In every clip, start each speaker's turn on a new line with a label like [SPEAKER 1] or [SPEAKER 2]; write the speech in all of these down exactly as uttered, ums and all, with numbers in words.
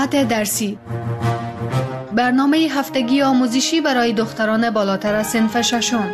[SPEAKER 1] ساعت درسی، برنامه هفتگی آموزشی برای دختران بالاتر از صنف ششم.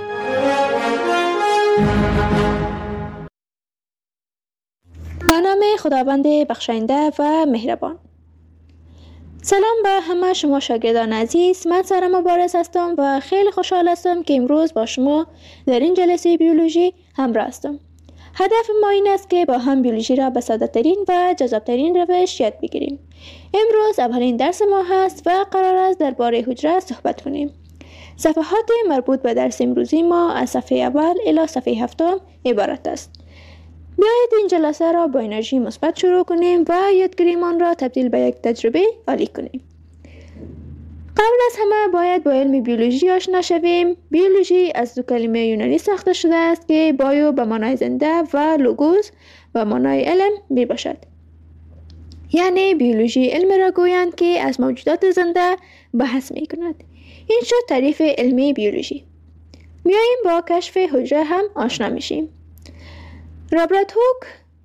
[SPEAKER 2] به نام خداوند بخشاینده و مهربان. سلام به همه شما شاگردان عزیز. من سارا مبارز هستم و خیلی خوشحال هستم که امروز با شما در این جلسه بیولوژی همراه هستم. هدف ما این است که با هم بیولوژی را به ساده‌ترین و جذاب‌ترین روش یاد بگیریم. امروز اولین درس ما هست و قرار است درباره حجره صحبت کنیم. صفحات مربوط به درس امروزی ما از صفحه اول الی صفحه هفتم عبارت است. بیایید این جلسه را با انرژی مثبت شروع کنیم و یادگیریمان را تبدیل به یک تجربه عالی کنیم. قبل از همه باید با علم بیولوژی آشنا شویم. بیولوژی از دو کلمه یونانی ساخته شده است که بایو به معنای زنده و لوگوس به معنای علم می باشد. یعنی بیولوژی علم را گویند که از موجودات زنده بحث می کند. این شد تعریف علمی بیولوژی. میاییم با کشف حجره هم آشنا میشیم. رابرت هوک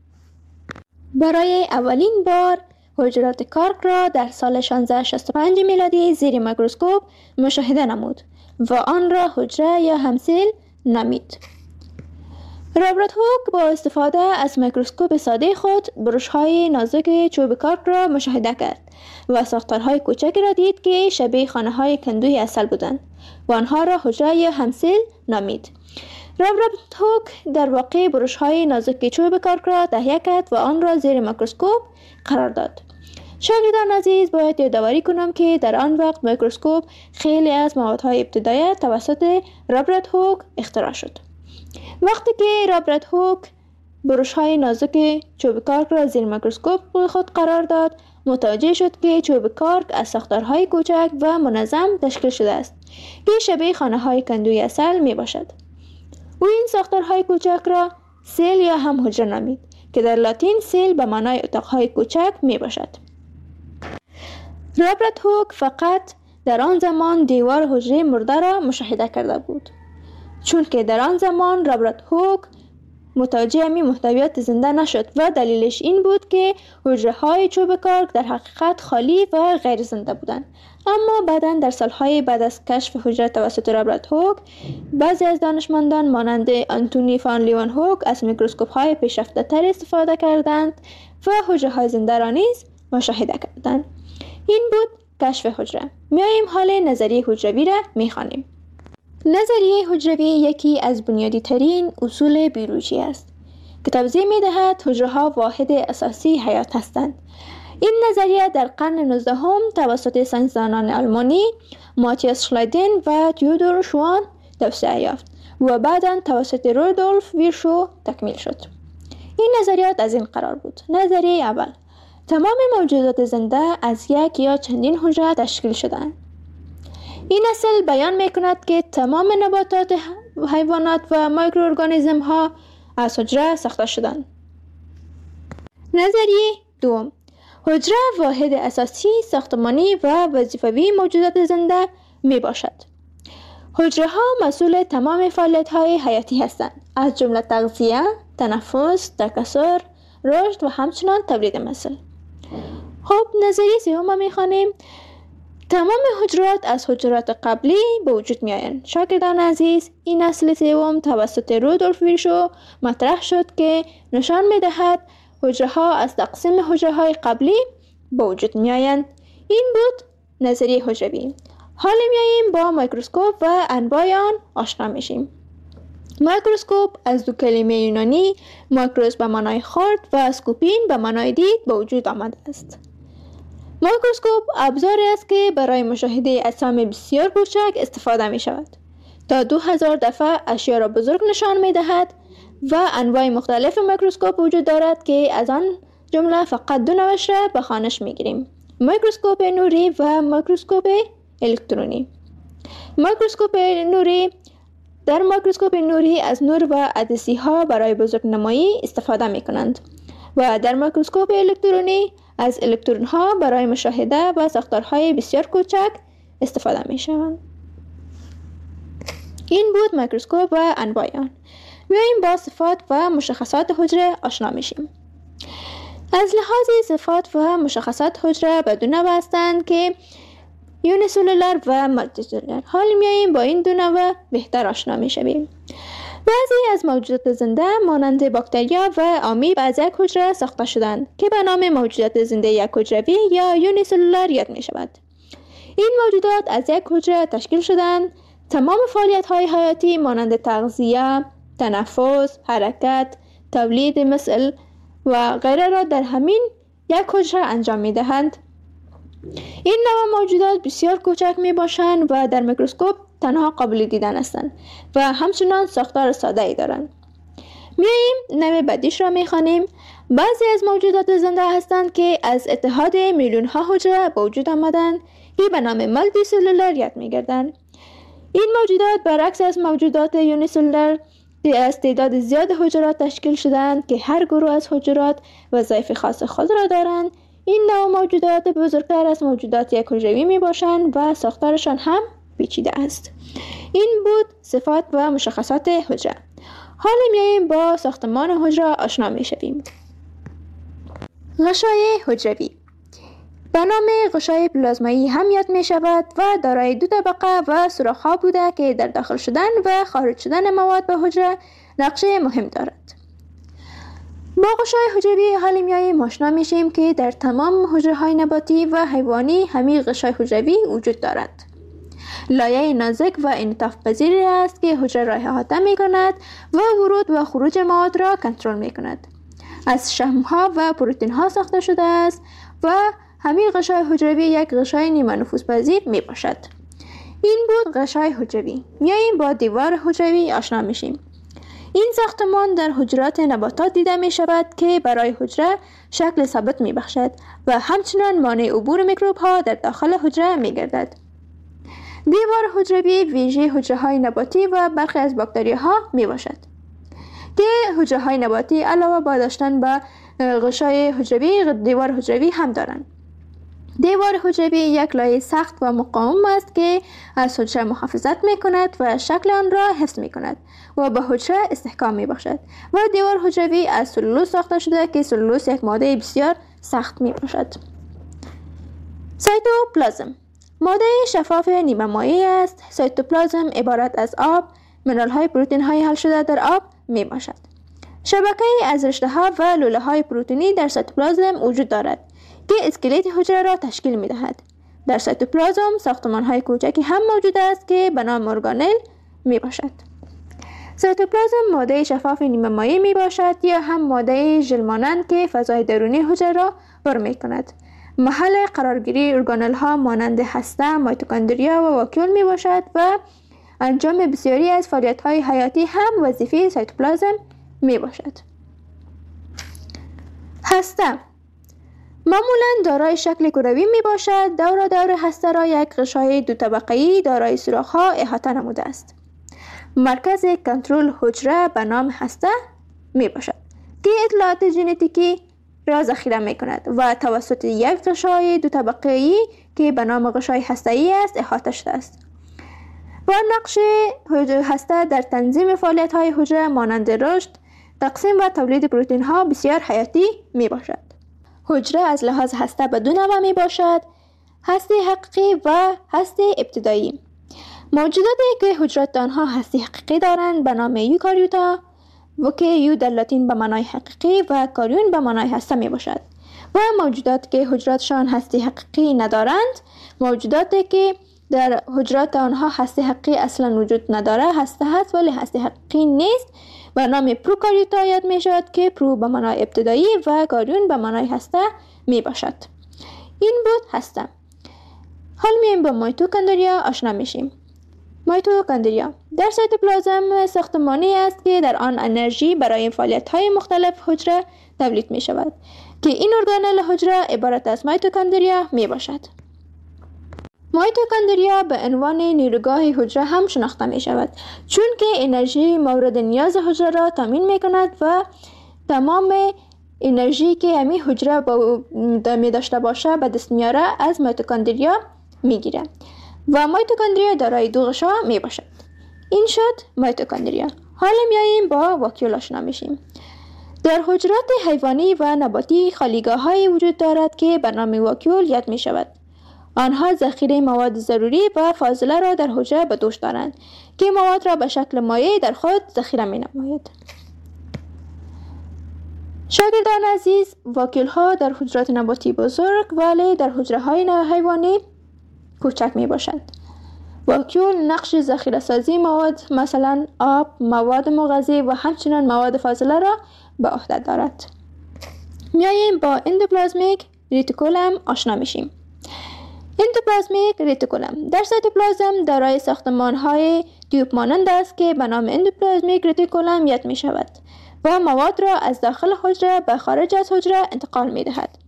[SPEAKER 2] برای اولین بار حجرات کارک را در سال شانزده شصت و پنج میلادی زیر میکروسکوپ مشاهده نمود و آن را حجره یا همسیل نامید. رابرت هوک با استفاده از میکروسکوپ ساده خود برش‌های نازک چوب کارک را مشاهده کرد و ساختارهای کوچکی را دید که شبیه خانه‌های کندوی عسل بودند و آنها را حجره یا همسیل نامید. رابرت هوک در واقع برش‌های نازک چوب کارک را تهیه کرد و آن را زیر میکروسکوپ قرار داد. شاگردان عزیز، باید یادآوری کنم که در آن وقت میکروسکوپ خیلی از موادهای ابتدایی توسط رابرت هوک اختراع شد. وقتی که رابرت هوک برش‌های نازک چوب کارک را زیر میکروسکوپ خود قرار داد، متوجه شد که چوب کارک از ساختارهای کوچک و منظم تشکیل شده است که شبیه خانه‌های کندوی عسل می باشد. او این ساختارهای کوچک را سیل یا هم حجره نامید که در لاتین سیل به معنای اتاقهای کوچک می باشد. رابرت هوک فقط در آن زمان دیوار حجره مرده را مشاهده کرده بود، چون که در آن زمان رابرت هوک متوجه امی محتویات زنده نشد و دلیلش این بود که حجره های چوب کارک در حقیقت خالی و غیر زنده بودند. اما بعداً در سالهای بعد از کشف حجره توسط رابرت هوک، بعضی از دانشمندان مانند آنتونی فان لیون هوک از میکروسکوپ های پیشرفته تر استفاده کردند و حجره های زنده را نیز مشاهده کردند. این بود کشف حجره. میاییم حال نظریه حجروی را میخوانیم. نظریه حجروی یکی از بنیادی ترین اصول بیولوژی است که توضیح می دهد حجره ها واحد اساسی حیات هستند. این نظریه در قرن نوزدهم توسط ساینسدانان آلمانی ماتیاس شلایدن و تیودور شوان توسعه یافت و بعداً توسط رودولف ویرشو تکمیل شد. این نظریات از این قرار بود: نظریه اول، تمام موجودات زنده از یک یا چندین حجره تشکیل شده‌اند. این اصل بیان می کند که تمام نباتات، حیوانات و مایکروارگانیسم ها از حجره ساخته شدند. نظریه دوم، حجره واحد اساسی ساختمانی و وظیفوی موجودات زنده می باشد. حجره ها مسئول تمام فعالیت های حیاتی هستند، از جمله تغذیه، تنفس، تکثر، رشد و همچنان تولید مثل. خب نظریه سوم می خوانیم: تمام حجرات از حجرات قبلی به وجود می آیند. شاگردان عزیز، این اصل سوم توسط رودولف ویرشو مطرح شد که نشان می دهد حجره ها از تقسیم حجره های قبلی به وجود می آیند. این بود نظریه حجروی. حالا می آییم با میکروسکوپ و انواع آن آشنا میشیم. میکروسکوپ از دو کلمه یونانی مایکروس به معنای خرد و اسکوپین به معنای دید به وجود آمده است. میکروسکوپ ابزاری است که برای مشاهده اجسام بسیار کوچک استفاده می شود. تا دو هزار دفعه اشیا را بزرگ نشان می دهد و انواع مختلف میکروسکوپ وجود دارد که از آن جمله فقط دو نوعش را به خوانش می گیریم: میکروسکوپ نوری و میکروسکوپ الکترونی. میکروسکوپ نوری در میکروسکوپ نوری از نور و عدسی ها برای بزرگنمایی استفاده می کنند و در میکروسکوپ الکترونی از الکترون ها برای مشاهده و ساختارهای بسیار کوچک استفاده می شوند. این بود میکروسکوپ و انواع آن. میاییم با صفات و مشخصات حجره آشنا میشیم. از لحاظ صفات و مشخصات حجره به دو نوع هستند که یونیسلولر و مالتی سلولر. حال میاییم با این دو نوع بهتر آشنا میشویم. بعضی از موجودات زنده مانند باکتریا و آمیب از یک حجره ساخته شدند که به نام موجودات زنده یک حجروی یا یونیسلولر یاد می شود. این موجودات از یک حجره تشکیل شدند. تمام فعالیت های حیاتی مانند تغذیه، تنفس، حرکت، تولید مثل و غیره را در همین یک حجره انجام می دهند. این نوع موجودات بسیار کوچک می باشند و در میکروسکوپ تنها قابل دیدن هستند و همچنان ساختار ساده ای دارند. میاییم نوع بعدیش را می خوانیم. بعضی از موجودات زنده هستند که از اتحاد میلیون ها حجره به وجود آمدند که به نام مالتی سلولر یاد می گردند. این موجودات برعکس از موجودات یونیسلولر از تعداد زیاد حجرات تشکیل شدند که هر گروه از حجرات وظایف خاص خود را دارند. این نوع موجودات بزرگتر از موجودات یک حجروی می باشند و ساختارشان هم پیچیده است. این بود صفات و مشخصات حجره. حالا میاییم با ساختمان حجره آشنا می شویم. غشای حجروی به نام غشای پلازمایی هم یاد می شود و دارای دو طبقه و سوراخ‌ها بوده که در داخل شدن و خارج شدن مواد به حجره نقشه مهم دارد. با غشای حجروی حالی میاییم آشنا میشیم که در تمام حجره‌های نباتی و حیوانی همین غشای حجروی وجود دارد. لایه نازک و انعطاف پذیری است که حجره را احاطه می کند و ورود و خروج مواد را کنترل می کند. از شحم‌ها و پروتئین‌ها ساخته شده است و همین غشای حجروی یک غشای نیمه نفوذپذیر می باشد. این بود غشای حجروی. میاییم با دیوار حجروی آشنا میشیم. این ساختمان در حجرات نباتات دیده می شود که برای حجره شکل ثابت می بخشد و همچنان مانع عبور میکروب ها در داخل حجره می گردد. دیوار حجروی ویژه حجره های نباتی و برخی از باکتریاها می باشد که حجره های نباتی علاوه با داشتن به غشای حجروی دیوار حجروی هم دارند. دیوار حجروی یک لایه سخت و مقاوم است که از حجره محافظت می کند و شکل آن را حفظ می کند و به حجره استحکام می بخشد و دیوار حجروی از سلولوز ساخته شده که سلولوز یک ماده بسیار سخت می باشد. سایتوپلازم ماده شفاف نیمه مایع است. سایتوپلازم عبارت از آب، منرال های پروتئین های حل شده در آب می باشد. شبکه از رشته ها و لوله های پروتئینی در سایتوپلازم وجود دارد که اسکلت حجره را تشکیل می دهد. در سایتوپلازم ساختمان های کوچکی هم موجود است که به نام ارگانل می باشد. سایتوپلازم ماده شفاف نیمه مایع می باشد یا هم ماده ژل مانند که فضای درونی حجره را پر می کند. محل قرارگیری ارگانل ها مانند هسته، میتوکندریا و واکیول می باشد و انجام بسیاری از فعالیت های حیاتی هم وظیفه سایتوپلازم می باشد. هسته معمولاً دارای شکل کروی می باشد. دور دور هسته را یک غشای دو طبقه‌ای دارای سوراخ‌ها احاطه نموده است. مرکز کنترل حجره به نام هسته می باشد که اطلاعات ژنتیکی را ذخیره می کند و توسط یک غشای دو طبقه‌ای که به نام غشای هسته‌ای است احاطه شده است. و نقش هسته در تنظیم فعالیت‌های حجره مانند رشد، تقسیم و تولید پروتئین ها بسیار حیاتی می باشد. حجره از لحاظ هسته به دو نوع می باشد: هسته حقیقی و هسته ابتدایی. موجوداتی که حجرات آنها هسته حقیقی دارند به نام یوکاریوتا و که یو در لاتین به معنای حقیقی و کاریون به معنای هسته می باشد. و موجوداتی که حجراتشان هسته حقیقی ندارند، موجوداتی که در حجرات آنها هسته حقیقی اصلا وجود نداره، هسته هست ولی هسته حقیقی نیست، به نام پروکاریوتا یاد می شود که پرو به معنای ابتدایی و کاریون به معنای هسته می باشد. این بود هسته. حال میایم با میتوکندریا آشنا میشیم. میتوکندریا در سایتوپلازم ساختمانی است که در آن انرژی برای فعالیت‌های مختلف حجره تولید می شود که این ارگانل حجره عبارت از میتوکندریا می باشد. میتوکندریا به عنوان نیروگاه حجره هم شناخته می شود چون که انرژی مورد نیاز حجره را تامین می کند و تمام انرژی که همی حجره می داشته باشه به دست میاره از میتوکندریا می گیره و میتوکندریا دارای دو غشا می باشد. این شد میتوکندریا. حالا میاییم با واکیول آشنا میشیم. در حجرات حیوانی و نباتی خالیگاه‌هایی وجود دارد که به نام واکیول یاد می شود. آنها ذخیره مواد ضروری و فاضله را در حجره به دوش دارند که مواد را به شکل مایع در خود ذخیره می نماید. شاگردان عزیز، واکیول ها در حجرات نباتی بزرگ ولی در حجره های حیوانی کوچک می باشد. واکیول نقش ذخیره سازی مواد مثلا آب، مواد مغذی و همچنین مواد فاضله را به عهده دارد. میاییم با اندوپلازمیک ریتیکولم آشنا میشیم. اندوپلازمیک ریتیکولم در سایتوپلازم دارای ساختمان‌های تیوب مانند است که به نام اندوپلازمیک ریتیکولم یاد می شود و مواد را از داخل حجره به خارج از حجره انتقال می دهد.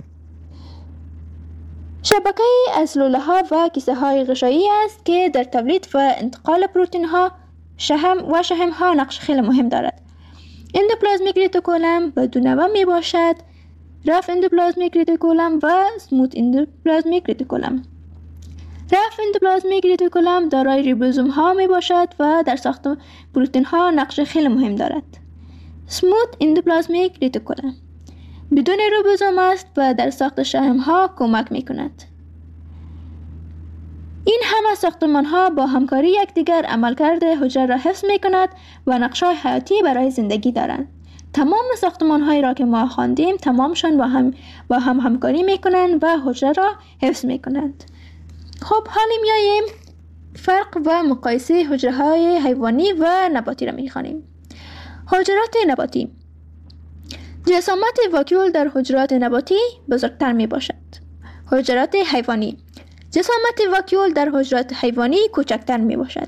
[SPEAKER 2] شبکه از لوله ها و کیسه های غشایی است که در تولید و انتقال پروتئین ها شحم و شحم ها نقش خیلی مهم دارد. اندوپلازمیک ریتیکولم به دو نوع می باشد: رف اندوپلازمیک ریتیکولم و سموت اندوپلازمیک ریتیکولم. رف اندوپلازمیک ریتیکولم دارای ریبوزوم ها می باشد و در ساخت پروتئین ها نقش خیلی مهم دارد. سموت اندوپلازمیک ریتیکولم بدون ریبوزوم است و در ساخت شحم ها کمک می کند. این همه ساختمان ها با همکاری یکدیگر عملکرد حجره را حفظ می کند و نقش‌های حیاتی برای زندگی دارند. تمام ساختمان هایی را که ما خواندیم تمامشان با هم با هم همکاری می کنند و حجره را حفظ می کنند. خب حالا میاییم فرق و مقایسه حجره های حیوانی و نباتی را می خوانیم. حجرات نباتی. جسامت واکیول در حجرات نباتی بزرگتر می باشد. حجرات حیوانی. جسامت واکیول در حجرات حیوانی کوچکتر می باشد.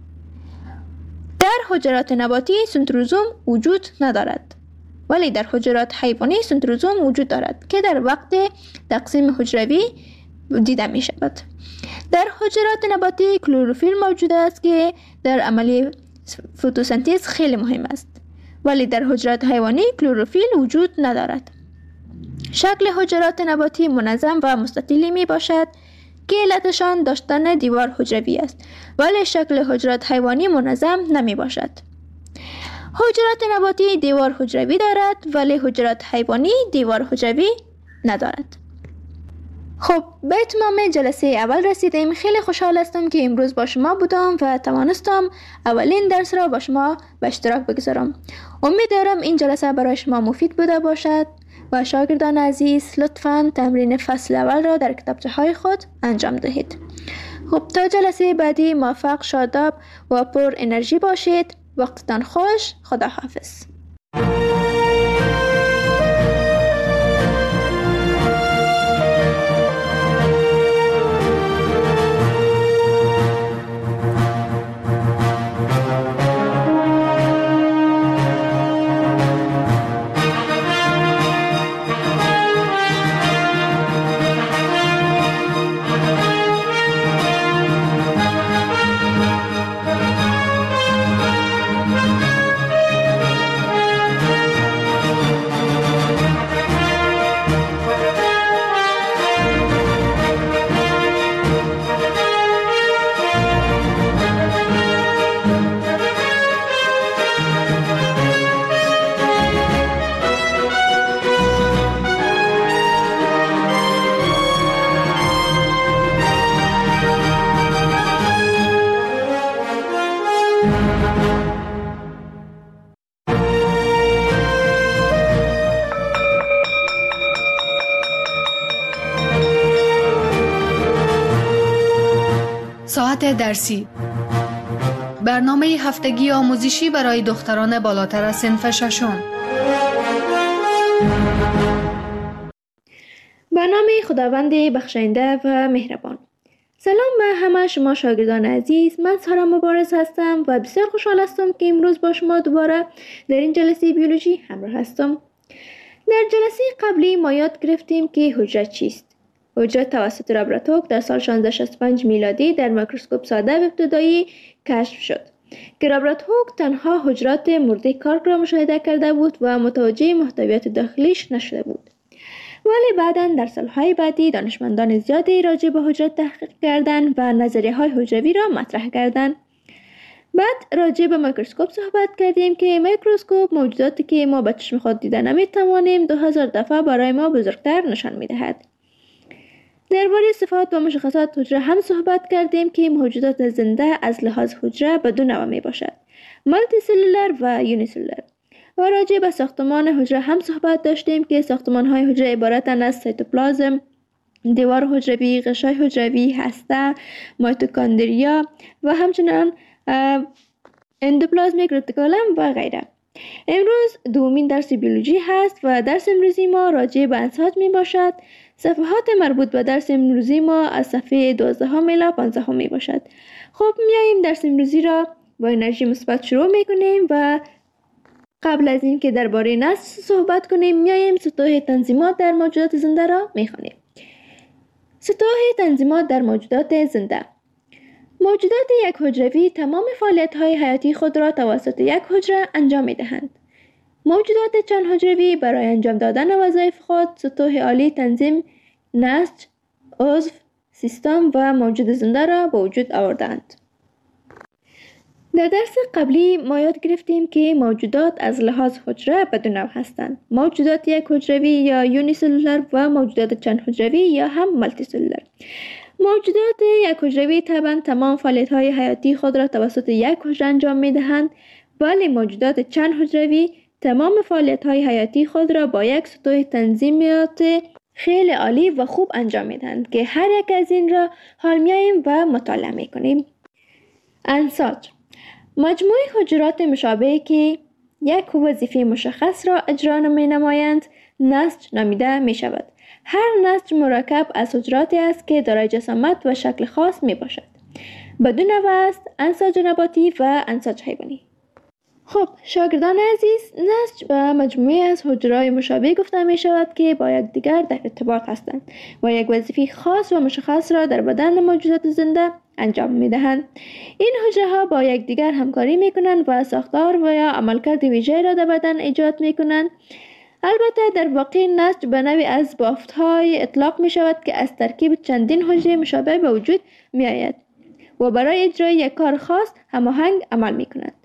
[SPEAKER 2] در حجرات نباتی سنتروزوم وجود ندارد، ولی در حجرات حیوانی سنتروزوم وجود دارد که در وقت تقسیم حجروی دیده می شود. در حجرات نباتی کلروفیل موجود است که در عملیه فتوسنتز خیلی مهم است، ولی در حجرات حیوانی کلروفیل وجود ندارد. شکل حجرات نباتی منظم و مستطیلی می باشد که علتشان داشتن دیوار حجروی است، ولی شکل حجرات حیوانی منظم نمی باشد. حجرات نباتی دیوار حجروی دارد ولی حجرات حیوانی دیوار حجروی ندارد. خب به اتمام جلسه اول رسیدیم. خیلی خوشحال هستم که امروز با شما بودم و توانستم اولین درس را با شما به اشتراک بگذارم. امیدوارم این جلسه برای شما مفید بوده باشد و شاگردان عزیز لطفاً تمرین فصل اول را در کتابچه های خود انجام دهید. خب تا جلسه بعدی موفق، شاداب و پر انرژی باشید. وقتتان خوش. خدا حافظ.
[SPEAKER 1] ساعت درسی. برنامه هفتگی آموزشی برای دختران بالاتر از صنف ششم.
[SPEAKER 2] برنامه خداوند بخشاینده و مهربان. سلام به همه شما شاگردان عزیز. من سارا مبارز هستم و بسیار خوشحال هستم که امروز با شما دوباره در این جلسه بیولوژی همراه هستم. در جلسه قبلی ما یاد گرفتیم که حجره چیست. حجره توسط رابرت هوک در سال شانزده شصت و پنج میلادی در میکروسکوپ ساده و ابتدایی کشف شد که رابرت هوک تنها حجرات مرده کارک را مشاهده کرده بود و متوجه محتویات داخلیش نشده بود. ولی بعداً در سالهای بعدی دانشمندان زیادی راجع به حجره تحقیق کردند و نظریه های حجروی را مطرح کردند. بعد راجع به میکروسکوپ صحبت کردیم که میکروسکوپ موجوداتی که ما به چشم خود دیده نمیتوانیم دو هزار دفعه برای ما بزرگتر نشان میدهد. درباره صفات و مشخصات حجره هم صحبت کردیم که موجودات زنده از لحاظ حجره به دو نوع می باشد: مالتی سلولر و یونی سلولر. و راجع به ساختمان حجره هم صحبت داشتیم که ساختمان های حجره عبارتند از سیتوپلازم، دیوار حجروی، غشای حجروی، هسته، مایتوکاندریا و همچنین اندوپلازمیک رتیکولم و غیره. امروز دومین درس بیولوژی هست و درس امروزی ما راجع به انساج می باشد. صفحات مربوط به درس امروزی ما از صفحه دوازده الی پانزده می باشد. خب میاییم درس امروزی را با انرژی مثبت شروع می کنیم و قبل از این که درباره نسل صحبت کنیم میاییم سطوح تنظیمات در موجودات زنده را می خوانیم. سطوح تنظیمات در موجودات زنده. موجودات یک حجروی تمام فعالیت‌های حیاتی خود را توسط یک حجره انجام می‌دهند. موجودات چند حجروی برای انجام دادن وظایف خود سطوح عالی تنظیم، نسج، عضو، سیستم و موجود زنده را به وجود آوردند. در درس قبلی ما یاد گرفتیم که موجودات از لحاظ حجره به دو نوع هستند: موجودات یک حجروی یا یونی سلولر و موجودات چند حجروی یا هم مالتی سلولر. موجودات یک حجروی طبعا تمام فعالیت‌های حیاتی خود را توسط یک حجره انجام می‌دهند، ولی موجودات چند حجروی تمام فعالیت‌های حیاتی خود را با یک سطوح تنظیمات خیلی عالی و خوب انجام می‌دهند که هر یک از این را حال می‌آییم و مطالعه می‌کنیم. انساج مجموعه حجرات مشابهی که یک وظیفه مشخص را اجرا می‌نمایند نسج نامیده می‌شود. هر نسج مرکب از حجراتی است که دارای جسامت و شکل خاص می باشد. به دو نوع است: انساج نباتی و انساج حیوانی. خب شاگردان عزیز، نسج و مجموعه از حجرات مشابه گفته می شود که با یکدیگر در ارتباط هستند و یک وظیفه خاص و مشخص را در بدن موجودات زنده انجام می دهند. این حجره ها با یکدیگر همکاری می کنند و ساختار و یا عملکرد ویژه را در بدن ایجاد می کنند. البته در واقع نسج به نوعی از بافت‌های اطلاق می شود که از ترکیب چندین حجره مشابه به وجود می آید و برای اجرای یک کار خاص هماهنگ عمل می کنند.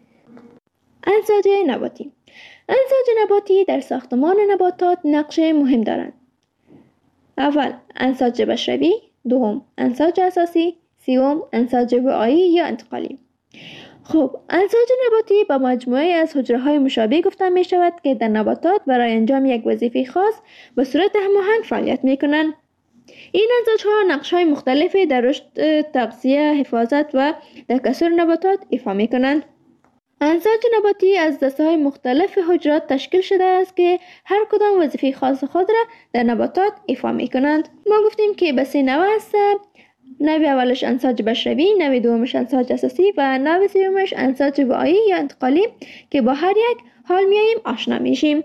[SPEAKER 2] انساج نباتی. انساج نباتی در ساختمان نباتات نقش مهم دارند. اول انساج بشروی، دوم انساج اساسی، سوم انساج وعایی یا انتقالی. خب انساج نباتی با مجموعه از حجره های مشابه گفته می شود که در نباتات برای انجام یک وظیفه خاص به صورت هماهنگ فعالیت می کنند. این انساج ها نقش های مختلفی در رشد، تغذیه، حفاظت و تکثر نباتات ایفا می کنند. انساج نباتی از دسته های مختلف حجرات تشکیل شده است که هر کدام وظیفه خاص خود را در نباتات ایفا می کنند. ما گفتیم که به سه نوع است: نوع اولش انساج بشروی، نوع دومش انساج اساسی و نوع سومش انساج وعایی یا انتقالی که با هر یک حال میاییم آشنا میشیم.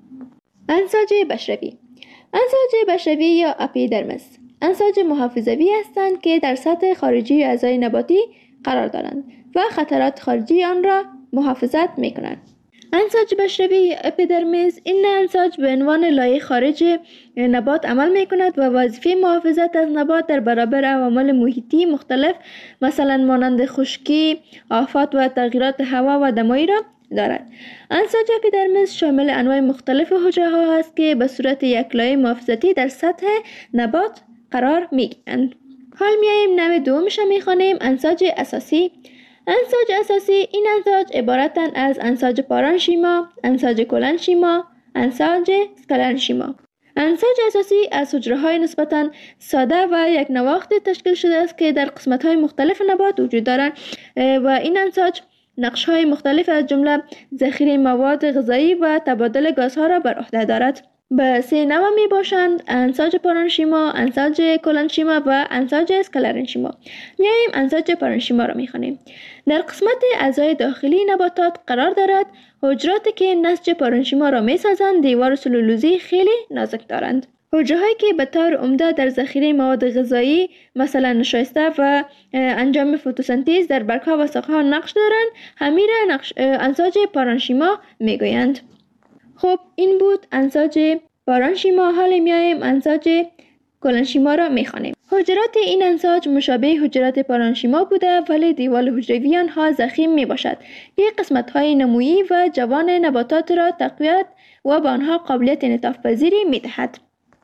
[SPEAKER 2] انساج بشروی. انساج بشروی یا اپیدرمس انساج محافظوی هستند که در سطح خارجی اعضای نباتی قرار دارند و خطرات خارجی آن را محافظت میکنند. انساج بشروی اپیدرمیس این انساج به عنوان لایه خارج نبات عمل می کند و وظیفه محافظت از نبات در برابر عوامل محیطی مختلف مثلا مانند خشکی، آفات و تغییرات هوا و دمایی را دارد. انساج اپیدرمیس شامل انواع مختلف حجره ها است که به صورت یک لایه محافظتی در سطح نبات قرار می گیرند. حال میاییم نوع دومش می خوانیم: انساج اساسی. انساج اساسی این انساج عبارتند از انساج پارانشیما، انساج کلنشیما، انساج اسکلرنشیما. انساج اساسی از حجره های نسبتاً ساده و یک نواخت تشکیل شده است که در قسمت های مختلف نبات وجود دارند و این انساج نقش های مختلف از جمله ذخیره مواد غذایی و تبادل گازها را بر عهده دارد. به سه نوع می باشند: انساج پارانشیما، انساج کلنشیما و انساج اسکلرنشیما. میاییم انساج پارانشیما را میخوانیم. در قسمت اعضای داخلی نباتات قرار دارد. حجراتی که نسج پارانشیما را میسازند دیوار سلولوزی خیلی نازک دارند. حجره هایی که به طور عمده در ذخیره مواد غذایی مثلا نشایسته و انجام فتوسنتز در برگها و ساقها نقش دارند همین را نقش انساج پارانشیما میگویند. خب این بود انساج پارانشیما. حالا میایم انساج کلنشیما را میخوانیم. حجرات این انساج مشابه حجرات پارانشیما بوده، ولی دیوال حجروی آنها ضخیم می باشد که قسمت‌های نمویی و جوان نباتات را تقویت و به آنها قابلیت انعطاف پذیری می دهد.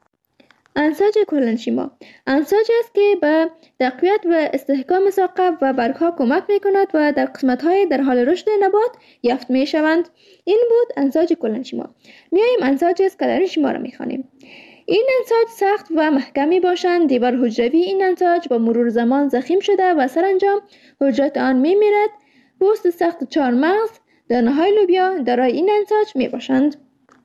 [SPEAKER 2] انساج کلنشیما انساج است که به تقویت و استحکام ساقه و برگها کمک می کند و در قسمت‌های در حال رشد نبات یافت می شوند. این بود انساج کلنشیما. میاییم انساج اسکلرنشیما را می خوانیم. این انساج سخت و محکمی باشند. دیوار حجروی این انساج با مرور زمان ضخیم شده و سرانجام حجرات آن می میرد. پوست سخت چهارمغز، دانه‌های لوبیا دارای این انساج می باشند.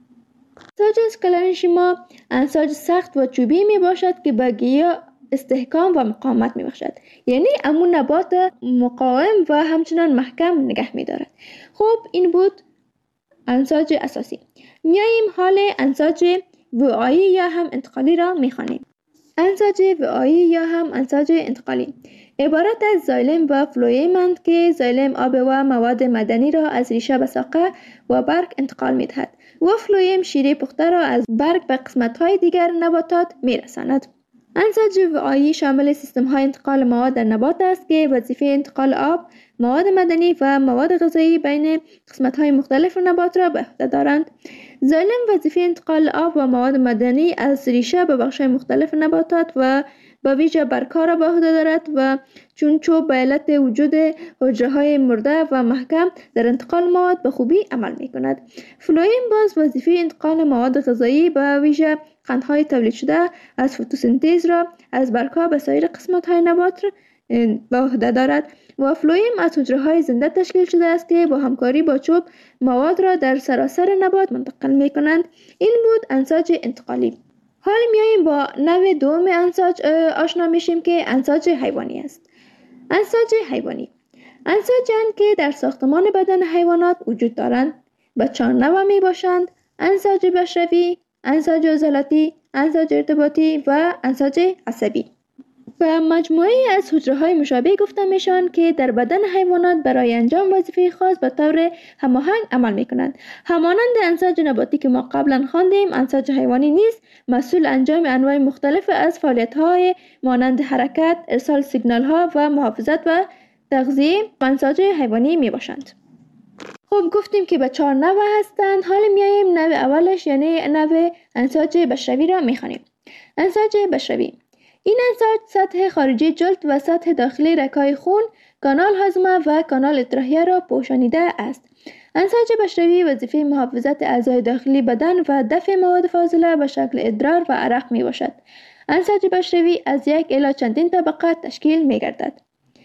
[SPEAKER 2] انساج اسکلرنشیما انساج سخت و چوبی می باشد که به گیاه استحکام و مقاومت می باشد، یعنی امون نبات مقاوم و همچنان محکم نگه می دارد. خب این بود انساج اساسی. میاییم حال انساج وعایی یا هم انتقالی را می خوانیم. انساج وعایی یا هم انساج انتقالی عبارت از زایلم و فلویم‌اند که زایلم آب و مواد معدنی را از ریشه به ساقه و برگ انتقال می دهد و فلویم شیره پخته را از برگ به قسمت‌های دیگر نباتات می رساند. انساج وعایی شامل سیستم‌های انتقال مواد در نبات است که وظیفه انتقال آب، مواد معدنی و مواد غذایی بین قسمت‌های مختلف نبات را به عهده دارند. زایلم وظیفه انتقال آب و مواد معدنی از ریشه به بخش‌های مختلف نباتات و با ویژه برگ‌ها را به عهده دارد و چون چوب به علت وجود حجره‌های مرده و محکم در انتقال مواد به خوبی عمل می‌کند. فلویم باز وظیفه انتقال مواد غذایی به ویژه قندهای تولید شده از فتوسنتز را از برگ‌ها به سایر قسمت‌های نبات به عهده دارد و فلویم از حجره‌های زنده تشکیل شده است که با همکاری با چوب مواد را در سراسر نبات منتقل می‌کنند. این بود انساج انتقالی. حال میاییم با نوع دوم انساج آشنا میشیم که انساج حیوانی است. انساج حیوانی انساج‌اند که در ساختمان بدن حیوانات وجود دارند. به چهار نوع می باشند: انساج بشروی، انساج عضلاتی، انساج ارتباطی و انساج عصبی. و مجموعه از حجره‌های مشابه گفته میشن که در بدن حیوانات برای انجام وظیفه خاص به طور هماهنگ عمل میکنند. همانند انساج نباتی که ما قبلا خواندیم، انساج حیوانی نیز مسئول انجام انواع مختلف از فعالیت‌های مانند حرکت، ارسال سیگنال‌ها و محافظت و تغذیه انساج حیوانی میباشند. خب گفتیم که به چهار نوع هستند. حالا میاییم نوع اولش یعنی نوع انساج بشروی را میخوانیم. انساج بشروی این انساج سطح خارجی جلد و سطح داخلی رگ‌های خون، کانال هاضمه و کانال اطراحیه را پوشانیده است. انساج بشروی وظیفه محافظت اعضای داخلی بدن و دفع مواد فاضله به شکل ادرار و عرق می باشد. انساج بشروی از یک الی چندین طبقه تشکیل می گردد.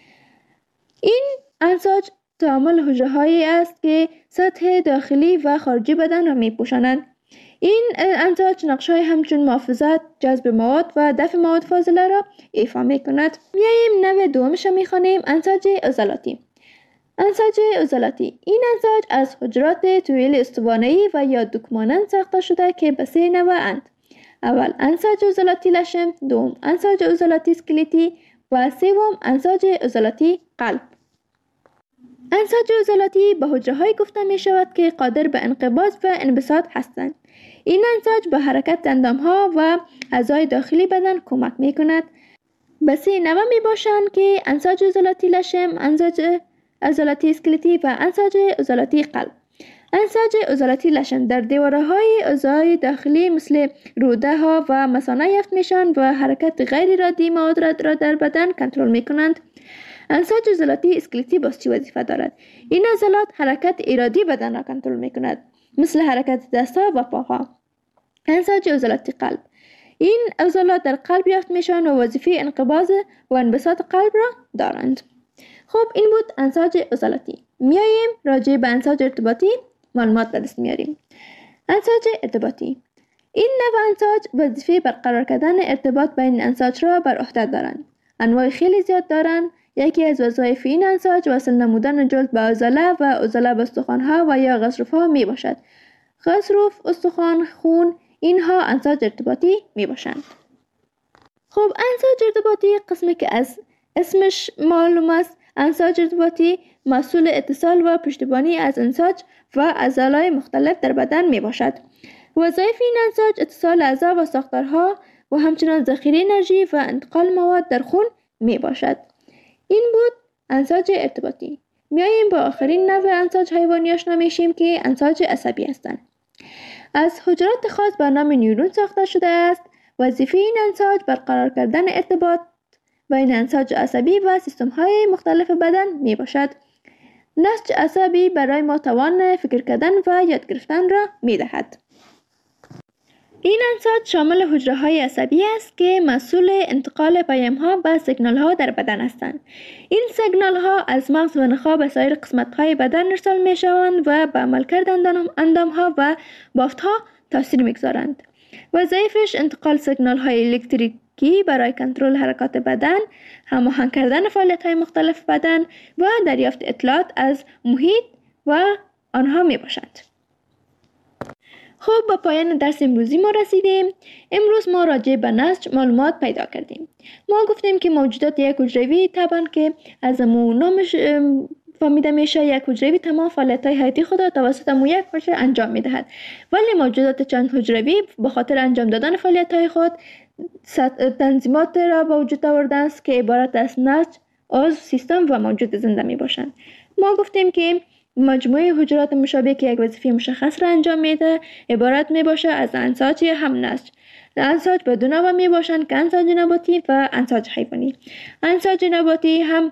[SPEAKER 2] این انساج تعامل حجره‌هایی است که سطح داخلی و خارجی بدن را می پوشانند. این انساج نقش‌های همچون محافظت، جذب مواد و دفع مواد فاضله را ایفا می‌کند. میاییم نوع دومش را می‌خوانیم، انساج عضلاتی. انساج عضلاتی این انساج از حجرات طویل استوانه‌ای و یا دوک مانند ساخته شده که به سه نوع اند. اول انساج عضلاتی لشم، دوم انساج عضلاتی اسکلتی و سوم انساج عضلاتی قلب. انساج عضلاتی به حجره‌هایی گفته می‌شود که قادر به انقباض و انبساط هستند. این انساج به حرکت اندام‌ها و اعضای داخلی بدن کمک می‌کند. به سه نوع می‌باشند که انساج عضلاتی لشم، انساج عضلاتی اسکلتی و انساج عضلاتی قلب. انساج عضلاتی لشم در دیواره‌های اعضای داخلی مثل روده‌ها و مثانه یافت میشن و حرکت غیر ارادی مواد را در بدن کنترل می‌کنند. انساج عضلاتی اسکلتی باز چی وظیفه دارد؟ این عضلات حرکت ارادی بدن را کنترل می‌کند، مثل حرکت دست‌ها و پاها. انساج عضلاتی قلب این عضلات در قلب یافت میشن و وظیفه انقباض و انبساط قلب را دارند. خب این بود انساج عضلاتی. میاییم راجع به انساج ارتباطی معلومات به دست میاریم. انساج ارتباطی این نوع انساج وظیفه برقرار کردن ارتباط بین انساج را بر عهده دارند. انواع خیلی زیاد دارند. یکی از وظایف این انساج وصل نمودن جلد به عضله و عضله به استخوان‌ها و یا غضروف‌ها می باشد. غضروف، استخوان، خون اینها انساج ارتباطی می باشند. خب انساج ارتباطی قسمی که از اسمش معلوم است، انساج ارتباطی مسئول اتصال و پشتیبانی از انساج و عضلات مختلف در بدن می باشد. وظایف این انساج اتصال اعضا و ساختارها و همچنان ذخیره انرژی و انتقال مواد در خون می باشد. این بود انساج ارتباطی. میاییم با آخرین نوع انساج حیوانی آشنا میشیم که انساج عصبی هستند. از حجرات خاص به نام نیورون ساخته شده است. وظیفه این انساج برقرار کردن ارتباط بین انساج عصبی و سیستم های مختلف بدن می باشد. نسج عصبی برای ما توان فکر کردن و یاد گرفتن را می دهد. این انساج شامل حجره های عصبی است که مسئول انتقال پیام ها و سیگنال ها در بدن هستند. این سیگنال ها از مغز و نخاع به سایر قسمت های بدن ارسال می شوند و به عملکرد اندام ها و بافت ها تاثیر می گذارند. وظایفش انتقال سیگنال های الکتریکی برای کنترل حرکات بدن، هماهنگ کردن فعالیت های مختلف بدن و دریافت اطلاعات از محیط و آنها می باشند. خب به پایان درس امروزی ما رسیدیم. امروز ما راجع به نسج معلومات پیدا کردیم. ما گفتیم که موجودات یک حجروی طبعا که از مو نامش فهمیده میشه، یک حجروی تمام فعالیت‌های حیاتی خود را توسط مو یک حجره انجام میدهد، ولی موجودات چند حجروی به خاطر انجام دادن فعالیت‌های خود تنظیمات را به وجود آورده است که عبارت از نسج، عضو، سیستم و موجود زنده می باشند. ما گفتیم که مجموعه حجرات مشابه که یک وظیفه مشخص را انجام میده عبارت می باشه از انساج هم نسج. انساج به دو نوع می باشند که انساج نباتی و انساج حیوانی. انساج نباتی هم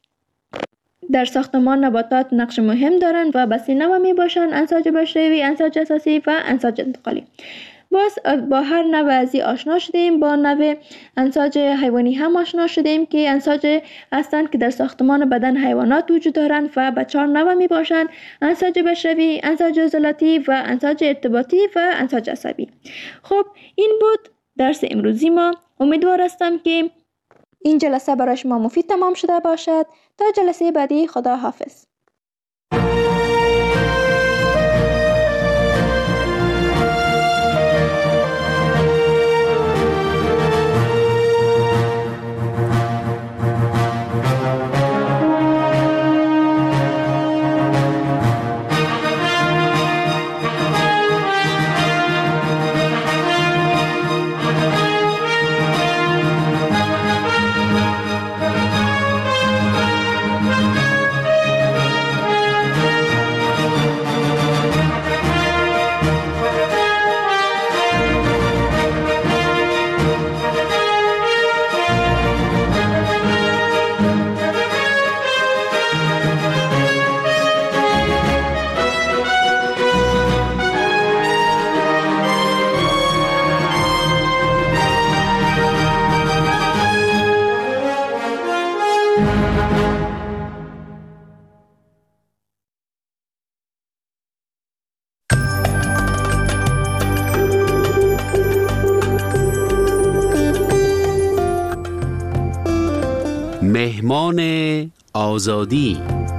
[SPEAKER 2] در ساختمان نباتات نقش مهم دارند و به سه نوع می باشند: انساج بشری، انساج اساسی و انساج انتقالی. باز با هر نوع ازی آشنا شدیم. با نوع انساج حیوانی هم آشنا شدیم که انساج هستند که در ساختمان بدن حیوانات وجود دارند و به چهار نوع می باشند: انساج بشری، انساج عضلاتی و انساج ارتباطی و انساج عصبی. خب این بود درس امروزی ما. امیدوار هستم که این جلسه برای شما مفید تمام شده باشد. تا جلسه بعدی، خدا حافظ.
[SPEAKER 3] مهمان آزادی.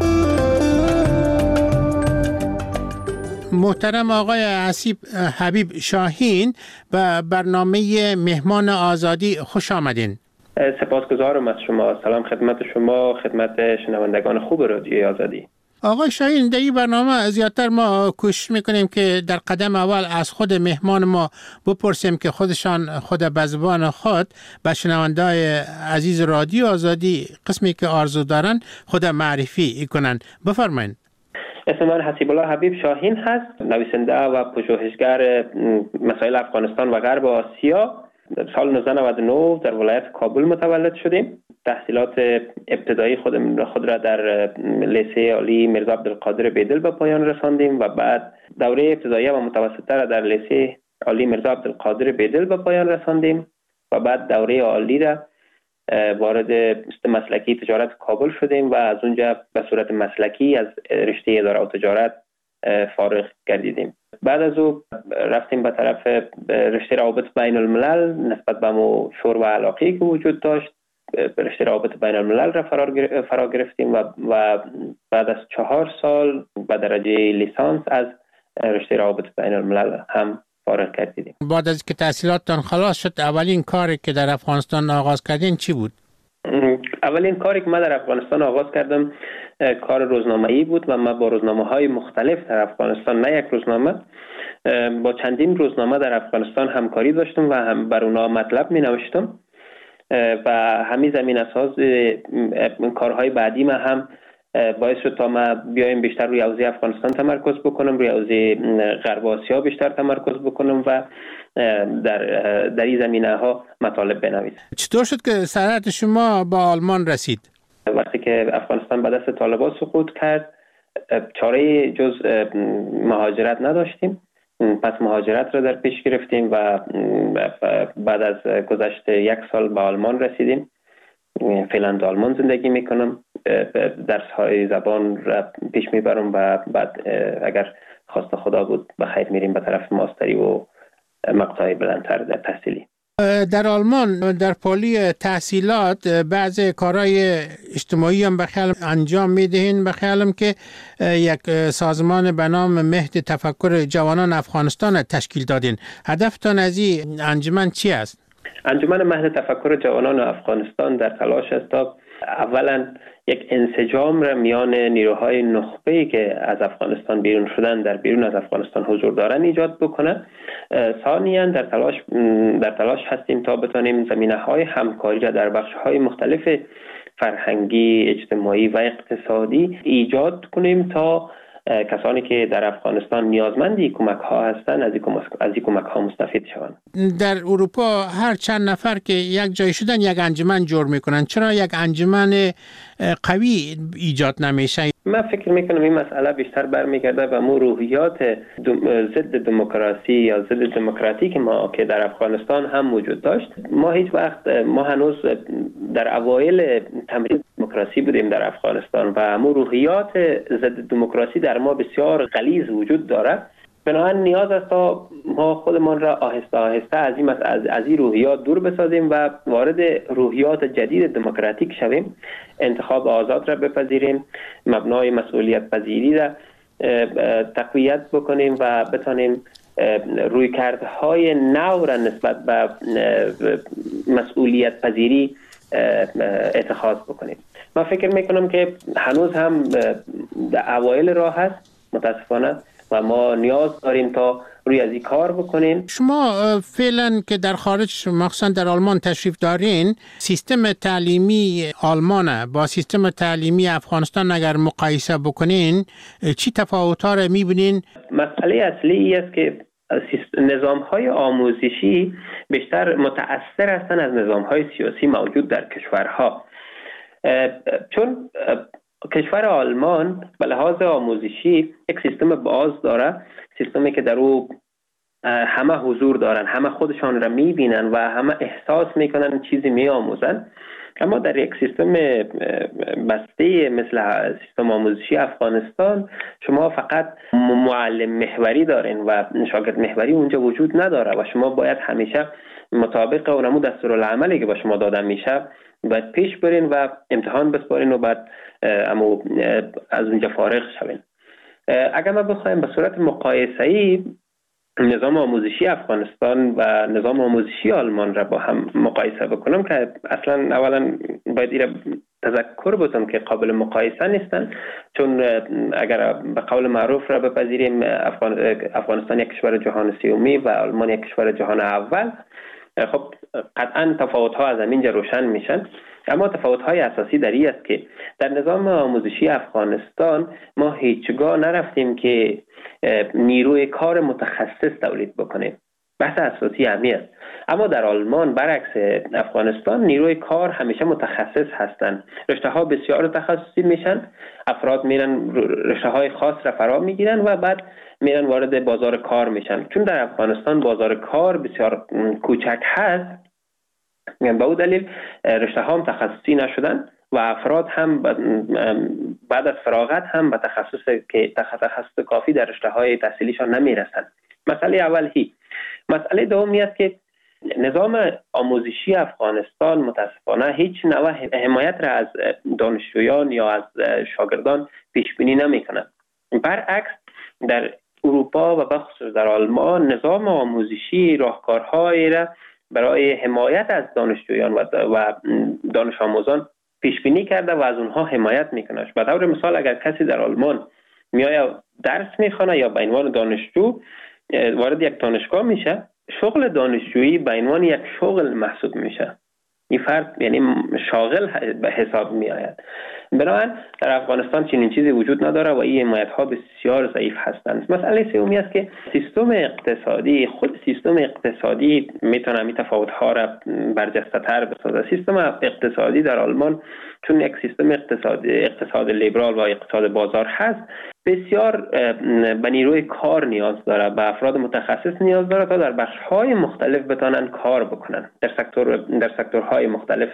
[SPEAKER 4] محترم آقای حسیب حبیب شاهین به برنامه مهمان آزادی خوش آمدین.
[SPEAKER 5] سپاسگزارم از شما. سلام خدمت شما، خدمت شنوندگان خوب رادیوی آزادی.
[SPEAKER 4] آقای شاهین، در این برنامه زیادتر ما کوشش میکنیم که در قدم اول از خود مهمان ما بپرسیم که خودشان خود به زبان خود به شنونده‌های عزیز رادیو آزادی قسمی که آرزو دارن خود معرفی کنند. بفرمایید.
[SPEAKER 5] اسم من حسیب الله حبیب شاهین هست، نویسنده و پژوهشگر مسائل افغانستان و غرب آسیا. سال نوزده نود و نه در ولایت کابل متولد شدیم. تحصیلات ابتدایی خود خود را در لیسه عالی میرزا عبدالقادر بیدل به پایان رساندیم و بعد دوره ابتدایی و متوسطه را در لیسه عالی میرزا عبدالقادر بیدل به پایان رساندیم و بعد دوره عالی را وارد مسلکی تجارت کابل شدیم و از اونجا به صورت مسلکی از رشته اداره و تجارت فارغ گردیدیم. بعد از او رفتیم به طرف رشته روابط بین الملل. نسبت به مو شور و علاقه‌ای که وجود داشت رشته روابط بین الملل را فرا گرفتیم و, و بعد از چهار سال به درجه لیسانس از رشته روابط بین الملل هم فارغ گردیدیم.
[SPEAKER 4] بعد از که تحصیلاتتان خلاص شد اولین کاری که در افغانستان آغاز کردین چی بود؟
[SPEAKER 5] اولین کاری که من در افغانستان آغاز کردم کار روزنامه‌ای بود و من با روزنامه‌های مختلف در افغانستان، نه یک روزنامه، با چندین روزنامه در افغانستان همکاری داشتم و هم بر اونا مطلب می نوشتم و همین زمین اساس کارهای بعدی ما هم باعث شد تا ما بیایم بیشتر روی حوزه افغانستان تمرکز بکنم، روی حوزه غرب آسیا بیشتر تمرکز بکنم و در در این زمینه ها مطالب بنویسم.
[SPEAKER 4] چطور شد که سرحد شما با آلمان رسید؟
[SPEAKER 5] وقتی که افغانستان به دست طالبان سقوط کرد چاره جز مهاجرت نداشتیم، پس مهاجرت را در پیش گرفتیم و بعد از گذشت یک سال به آلمان رسیدیم. فعلا در آلمان زندگی میکنم، درس های زبان را پیش میبرم و بعد اگر خواست خدا بود به خیر میریم به طرف ماستری و مقطع بلندتر در تحصیلی.
[SPEAKER 4] در آلمان در پالی تحصیلات بعض کارهای اجتماعی هم به خیال انجام میدهین. به خیالم که یک سازمان به نام مهد تفکر جوانان افغانستان تشکیل دادین. هدفتان از این انجمن چی است؟
[SPEAKER 5] انجمن مهد تفکر جوانان افغانستان در تلاش است تا اولا یک انسجام را میان نیروهای نخبه‌ای که از افغانستان بیرون شدن در بیرون از افغانستان حضور دارن ایجاد بکنه. ثانیاً در تلاش در تلاش هستیم تا بتانیم زمینه‌های همکاری را در بخش‌های مختلف فرهنگی، اجتماعی و اقتصادی ایجاد کنیم تا کسانی که در افغانستان نیازمندی کمک ها هستند از این کمک از این کمک ها مستفید شوند.
[SPEAKER 4] در اروپا هر چند نفر که یک جای شدن یک انجمن جور میکنن، چرا یک انجمن قوی ایجاد نمیشه؟
[SPEAKER 5] من فکر میکنم این مسئله بیشتر برمیگرده به مو روحیات ضد دموکراسی یا ضد دموکراتیک ما که در افغانستان هم موجود داشت. ما هیچ وقت ما هنوز در اوایل تمرین دموکراسی بودیم در افغانستان و مو روحیات ضد دموکراسی در ما بسیار غلیظ وجود دارد. بنابراین نیاز است تا ما خودمان را آهسته آهسته از این از از این روحیات دور بسازیم و وارد روحیات جدید دموکراتیک شویم. انتخاب آزاد را بپذیریم، مبنای مسئولیت پذیری را تقویت بکنیم و بتانیم رویکردهای نو را نسبت به مسئولیت پذیری اتخاذ بکنیم. من فکر میکنم که هنوز هم در اوایل راه هست متاسفانه و ما نیاز داریم تا روی از این کار بکنیم.
[SPEAKER 4] شما فعلا که در خارج مخصوصا در آلمان تشریف دارین، سیستم تعلیمی آلمان با سیستم تعلیمی افغانستان اگر مقایسه بکنین چی تفاوت‌ها را می‌بینین؟
[SPEAKER 5] مسئله اصلی است که نظام‌های آموزشی بیشتر متأثر هستند از نظام‌های سیاسی موجود در کشورها، چون کشور آلمان به لحاظ آموزشی یک سیستم باز داره، سیستمی که در او همه حضور دارن، همه خودشان را میبینن و همه احساس میکنن چیزی میآموزن. اما در یک سیستم بسته مثل سیستم آموزشی افغانستان شما فقط معلم محوری دارین و شاگرد محوری اونجا وجود نداره و شما باید همیشه مطابق اونمو دستورالعملی که با شما داده میشه باید پیش برین و امتحان بسپارین و بعد اما از اونجا فارغ شوین. اگر ما بخوایم به صورت مقایسه‌ای نظام آموزشی افغانستان و نظام آموزشی آلمان را با هم مقایسه بکنم که اصلا اولا باید این تذکر بودم که قابل مقایسه نیستن، چون اگر به قول معروف را بپذیریم افغانستان یک کشور جهان سومی و آلمان یک کشور جهان اول، خب قطعا تفاوت‌ها از اینجا روشن میشن. اما تفاوت‌های اساسی در این است که در نظام آموزشی افغانستان ما هیچگاه نرفتیم که نیروی کار متخصص تولید بکنیم. بحث اساسی همین است. اما در آلمان برعکس افغانستان نیروی کار همیشه متخصص هستند. رشته‌ها بسیار تخصصی میشن، افراد میرن رشته‌های خاص را فرا میگیرن و بعد میرن وارد بازار کار میشن. چون در افغانستان بازار کار بسیار کوچک هست، به او دلیل رشته ها هم تخصصی نشدن و افراد هم بعد از فراغت هم به تخصص که تخصص کافی در رشته های تحصیلیشان نمیرسند. مسئله اول هی. مسئله دومی است که نظام آموزشی افغانستان متاسفانه هیچ نوع حمایت را از دانشجویان یا از شاگردان پیش بینی نمی‌کند. برعکس در اروپا و بخصوص در آلمان نظام آموزشی راهکارهایی را برای حمایت از دانشجویان و دانش آموزان پیش بینی کرده و از اونها حمایت میکنه. به طور مثال اگر کسی در آلمان میآید درس میخونه یا به عنوان دانشجو وارد یک دانشگاه میشه، شغل دانشجویی به عنوان یک شغل محسوب میشه. این فرد یعنی شاغل به حساب می آید. بنابراین در افغانستان چنین چیزی وجود نداره و این حمایت ها بسیار ضعیف هستند. مسئله سومی است که سیستم اقتصادی، خود سیستم اقتصادی میتونه این تفاوت ها را برجسته تر بسازه. سیستم اقتصادی در آلمان چون یک سیستم اقتصادی اقتصاد لیبرال و اقتصاد بازار هست، بسیار به نیروی کار نیاز داره، به افراد متخصص نیاز داره تا در بخش‌های مختلف بتونن کار بکنن. در سکتور در سکتورهای مختلف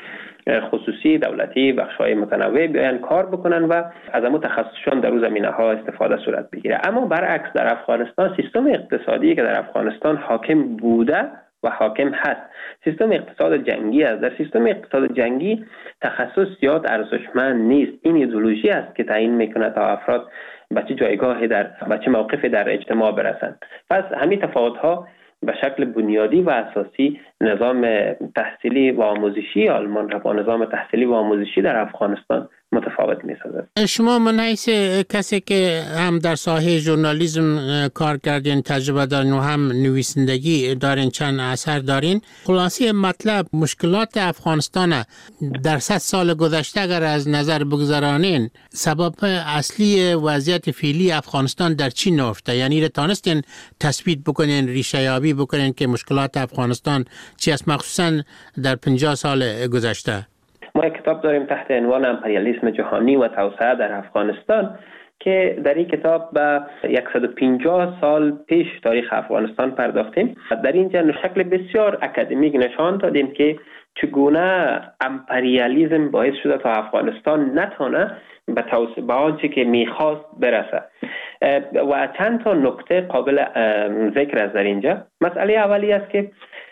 [SPEAKER 5] خصوصی، دولتی، بخش‌های متنوع بیاین کار بکنن و از همون تخصصشون در اون زمینه‌ها استفاده صورت بگیره. اما برعکس در افغانستان سیستم اقتصادی که در افغانستان حاکم بوده و حاکم هست سیستم اقتصاد جنگی است. در سیستم اقتصاد جنگی تخصص زیاد ارزشمند نیست. این ایدئولوژی است که تعیین میکنه تا افراد به چه جایگاهی در به چه موقفی در اجتماع برسند. پس همین تفاوت‌ها به شکل بنیادی و اساسی نظام تحصیلی و آموزشی آلمان را با نظام تحصیلی و آموزشی در افغانستان متفاوت می‌سازد.
[SPEAKER 4] شما من حیث کسی که هم در ساحه ژورنالیسم کار کردین، تجربه دارین و هم نویسندگی دارین، چند اثر دارین، خلاصه مطلب مشکلات افغانستان در صد سال گذشته اگر از نظر بگذارانین، سبب اصلی وضعیت فعلی افغانستان در چی نهفته؟ یعنی را تانستین تثبیت بکنین، ریشه یابی بکنین که مشکلات افغانستان چی است، مخصوصا در پنجاه سال گذشته؟
[SPEAKER 5] ما یک کتاب داریم تحت عنوان امپریالیسم جهانی و توسعه در افغانستان که در این کتاب به صد و پنجاه سال پیش تاریخ افغانستان پرداختیم. در اینجا شکل بسیار اکادمیک نشان دادیم که چگونه امپریالیسم باعث شده تا افغانستان نتونه به توسعه به آنچه که میخواست برسه و چند تا نکته قابل ذکر است در اینجا. مسئله اولی است که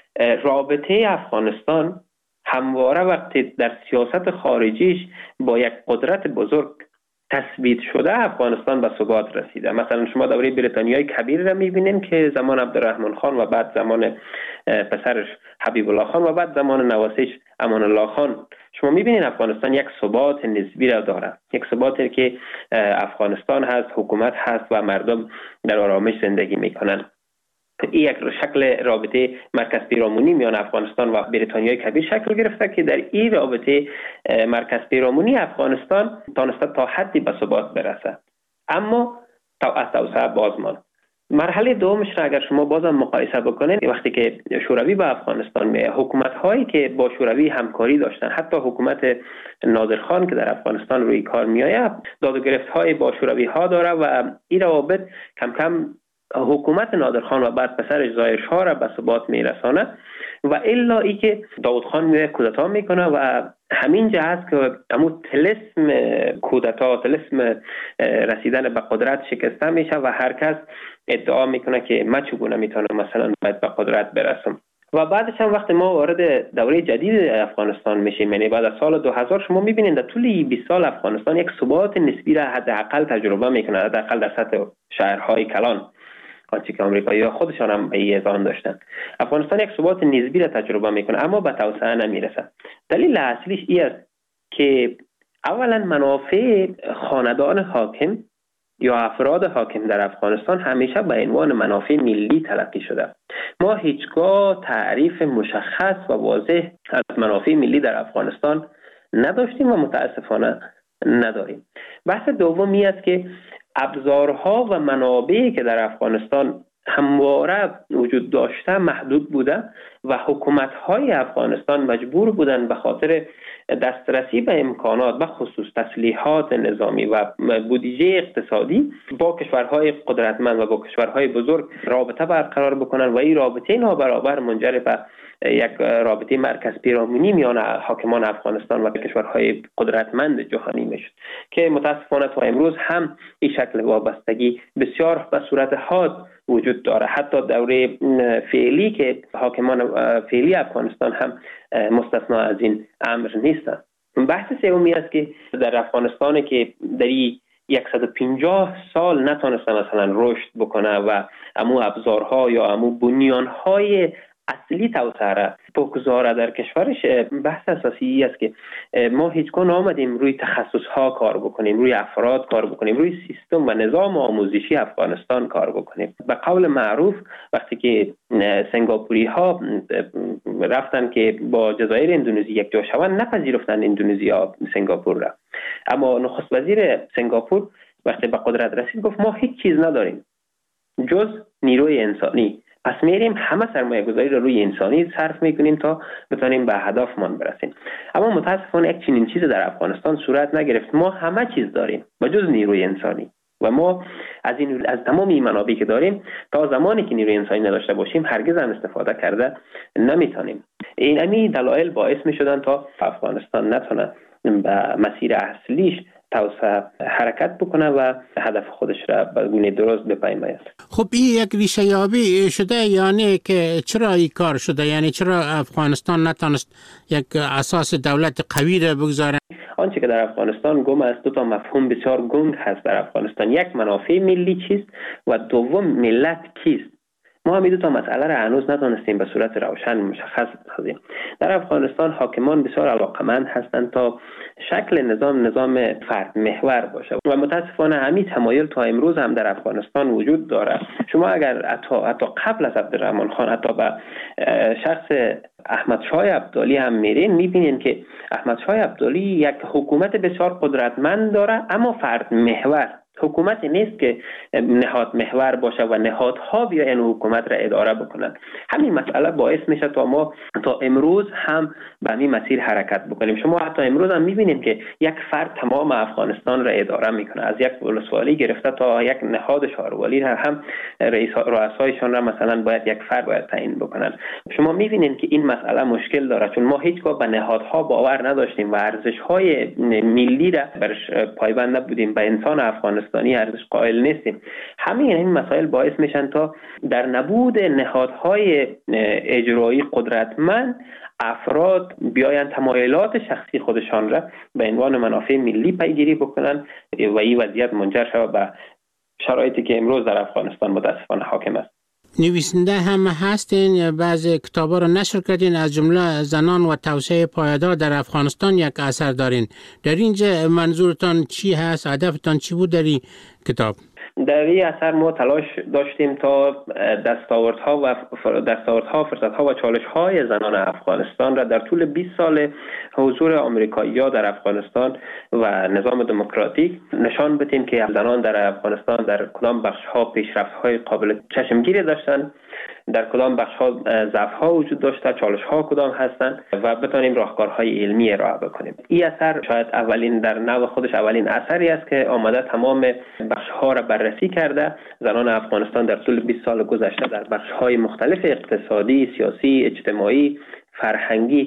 [SPEAKER 5] رابطه افغانستان همواره وقتی در سیاست خارجیش با یک قدرت بزرگ تثبیت شده، افغانستان به ثبات رسیده. مثلا شما دوره بریتانیای کبیر را میبینیم که زمان عبدالرحمن خان و بعد زمان پسرش حبیب الله خان و بعد زمان نواسیش امان الله خان، شما میبینید افغانستان یک ثبات نسبی را داره، یک ثباتی که افغانستان هست، حکومت هست و مردم در آرامش زندگی میکنن. این یک شکل رابطه مرکز پیرامونی میان افغانستان و بریتانیای کبیر شکل گرفته که در این رابطه مرکز پیرامونی افغانستان تانسته تا حدی به ثبات برسه، اما از توسعه بازمان. مرحله دومش را اگر شما بازم مقایسه بکنید، وقتی که شوروی به افغانستان میاد، حکومت هایی که با شوروی همکاری داشتن، حتی حکومت نادرخان که در افغانستان روی کار میآید، داد و گرفت های با شوروی ها داره و این روابط کم کم حکومت نادرخان و بعد پسرش ظاهرشاه را به ثبات میرسانه و الا ای که داود خان میاد کودتا میکنه و همین جا هست که همون طلسم کودتا، طلسم رسیدن به قدرت شکسته میشه و هر کس ادعا میکنه که من چگونه میتونم مثلا باید به قدرت برسم. و بعدش هم وقتی ما وارد دوره جدید افغانستان میشیم، یعنی بعد از سال دو هزار، شما میبینید در طول بیست سال افغانستان یک ثبات نسبی را حداقل تجربه میکنه، حداقل در سطح شهرهای کلان، آنچه که آمریکایی‌ها خودشان هم به این اذعان داشتن. افغانستان یک ثبات نسبی را تجربه میکنه اما به توسعه نمیرسه. دلیل اصلیش این است که اولا منافع خاندان حاکم یا افراد حاکم در افغانستان همیشه به عنوان منافع ملی تلقی شده. ما هیچگاه تعریف مشخص و واضح از منافع ملی در افغانستان نداشتیم و متاسفانه نداریم. بحث دومی است که ابزارها و منابعی که در افغانستان همواره وجود داشته محدود بوده و حکومت‌های افغانستان مجبور بودند به خاطر دسترسی به امکانات و خصوص تسلیحات نظامی و بودجه اقتصادی با کشورهای قدرتمند و با کشورهای بزرگ رابطه برقرار بکنن و این رابطه نابرابر منجر به یک رابطه مرکز پیرامونی میان حاکمان افغانستان و کشورهای قدرتمند جهانی میشد که متاسفانه تا امروز هم این شکل وابستگی بسیار به صورت حاد وجود داره. حتی دوره فعلی که حاکمان فعلی افغانستان هم مستثنا از این امر نیستن. بحث سومی است که در افغانستان که در صد و پنجاه سال نتونسته مثلا رشد بکنه و امو ابزارها یا امو بنیانهای اصلی توسعه بگذاره در کشورش، بحث اساسی است که ما هیچگاه آمدیم روی تخصص ها کار بکنیم، روی افراد کار بکنیم، روی سیستم و نظام آموزشی افغانستان کار بکنیم. به قول معروف وقتی که سنگاپوری ها رفتن که با جزایر اندونزی یک جا شوند، نپذیرفتن اندونزیا سنگاپور را، اما نخست وزیر سنگاپور وقتی به قدرت رسید گفت ما هیچ چیز نداریم جز نیروی انسانی، پس میریم همه سرمایه گذاری رو روی انسانی صرف میکنیم تا بتونیم به هدفمان برسیم. اما متاسفانه یک چنین چیزی در افغانستان صورت نگرفت. ما همه چیز داریم و جز نیروی انسانی و ما از این از تمام این منابعی که داریم تا زمانی که نیروی انسانی نداشته باشیم هرگز هم استفاده کرده نمیتونیم. این امی دلایل باعث میشدن تا افغانستان نتونه به مسیر اصلیش توسعه حرکت بکنه و هدف خودش را به گونه درست بپیماید.
[SPEAKER 4] خب این یک ریشه یابی شده، یعنی که چرا این کار شده؟ یعنی چرا افغانستان نتونست یک اساس دولت قوی را بگذاره؟
[SPEAKER 5] آنچه که در افغانستان گم است، دو تا مفهوم بسیار گنگ هست در افغانستان. یک، منافع ملی چیست و دوم ملت کیست. ما هم دو تا مسئله را هنوز نتونستیم به صورت روشن مشخص بسازیم. در افغانستان حاکمان بسیار علاقمند هستند تا شکل نظام نظام فرد محور باشه و متاسفانه همین تمایل تا امروز هم در افغانستان وجود داره. شما اگر حتی, حتی قبل از عبدالرحمن خان حتی به شخص احمد شاه ابدالی هم میرین، میبینین که احمد شاه ابدالی یک حکومت بسیار قدرتمند داره اما فرد محور. حکومتی نیست که نهاد محور باشه و نهادها بیاین حکومت را اداره بکنن. همین مسئله باعث میشه تا ما تا امروز هم به همین مسیر حرکت بکنیم. شما حتی امروز هم میبینید که یک فرد تمام افغانستان را اداره میکنه، از یک ولسوالی گرفته تا یک نهاد شهروالی هم رئیس رؤسایشان را مثلا باید یک فرد باید تعیین بکنن. شما میبینید که این مسئله مشکل داره، چون ما هیچگاه به نهادها باور نداشتیم و ارزش‌های ملی را برش پایبند نبودیم، به انسان افغانستان ارزش قائل نیستیم. همین این مسائل باعث میشن تا در نبود نهادهای اجرایی قدرتمند افراد بیاین تمایلات شخصی خودشان را به عنوان منافع ملی پیگیری بکنن و این وضعیت منجر شود به شرایطی که امروز در افغانستان متاسفانه حاکم است.
[SPEAKER 4] نویسنده هم هستین، بعضی کتابا رو نشر کردین، از جمله زنان و توسعه پایدار در افغانستان یک اثر دارین. در اینجا منظورتان چی هست؟ هدفتان چی بود در این کتاب؟
[SPEAKER 5] در این اثر ما تلاش داشتیم تا دستاوردها و دستاوردها، فرصتها و چالش‌های زنان افغانستان را در طول بیست سال حضور آمریکایی‌ها در افغانستان و نظام دموکراتیک نشان بدیم که زنان در افغانستان در کدام بخش‌ها پیشرفت‌های قابل چشمگیری داشتند، در کدام بخش‌ها ضعف‌ها وجود داشته، چالش‌ها کدام هستند و بتونیم راهکارهای علمی ارائه بکنیم. این اثر شاید اولین در نوع خودش اولین اثری است که آمده تمام بخش‌ها را بررسی کرده. زنان افغانستان در طول بیست سال گذشته در بخش‌های مختلف اقتصادی، سیاسی، اجتماعی، فرهنگی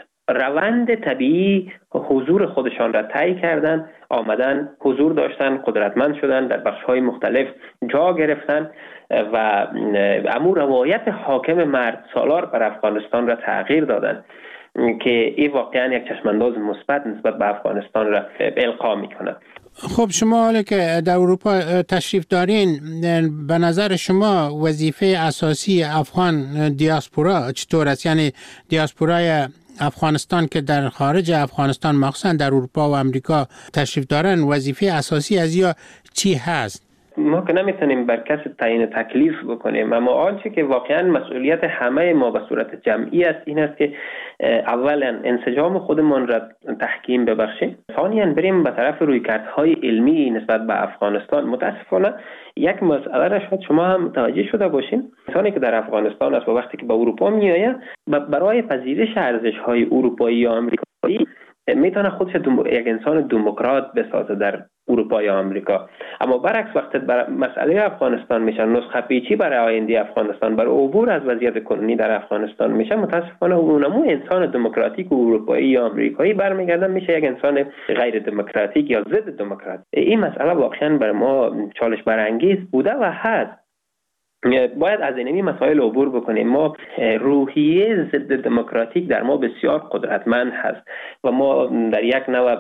[SPEAKER 5] روند طبیعی حضور خودشان را طی کردند، آمدن حضور داشتن، قدرتمند شدن، در بخش‌های مختلف جا گرفتن و امور روایت حاکم مرد سالار بر افغانستان را تغییر دادن که این واقعا یک چشمانداز مثبت نسبت به افغانستان را القا می‌کند.
[SPEAKER 4] خب شما حالا که در اروپا تشریف دارین، به نظر شما وظیفه اساسی افغان دیاسپورا چطور است؟ یعنی دیاسپورای افغانستان که در خارج افغانستان مخصوصا در اروپا و امریکا تشریف دارن، وظیفه اساسی از یا چی هست؟
[SPEAKER 5] ما که نمیتونیم بر کسی تعیین تکلیف بکنیم، اما آنچه که واقعا مسئولیت همه ما به صورت جمعی است این است که اولا انسجام خودمان را تحکیم ببخشیم، ثانیا بریم به طرف رویکردهای علمی نسبت به افغانستان. متاسفانه یک مسئله را شاید شما هم متوجه شده باشین، انسانی که در افغانستان است و وقتی که به اروپا میآید برای پذیرش ارزش‌های اروپایی یا آمریکایی میتونه خودش یک انسان دموکرات بسازه در اروپا یا آمریکا، اما برعکس وقتی بر مسئله افغانستان میشه نسخه پیچی برای آینده افغانستان، برای عبور از وضعیت کنونی در افغانستان میشه، متاسفانه اونمو انسان دموکراتیک و اروپایی یا آمریکایی برمیگردن میشه یک انسان غیر دموکراتیک یا ضد دموکرات. این مسئله واقعا برای ما چالش برانگیز بوده و هست. باید از اینمی مسائل عبور بکنیم. ما روحیه ضد دموکراتیک در ما بسیار قدرتمند هست و ما در یک نوع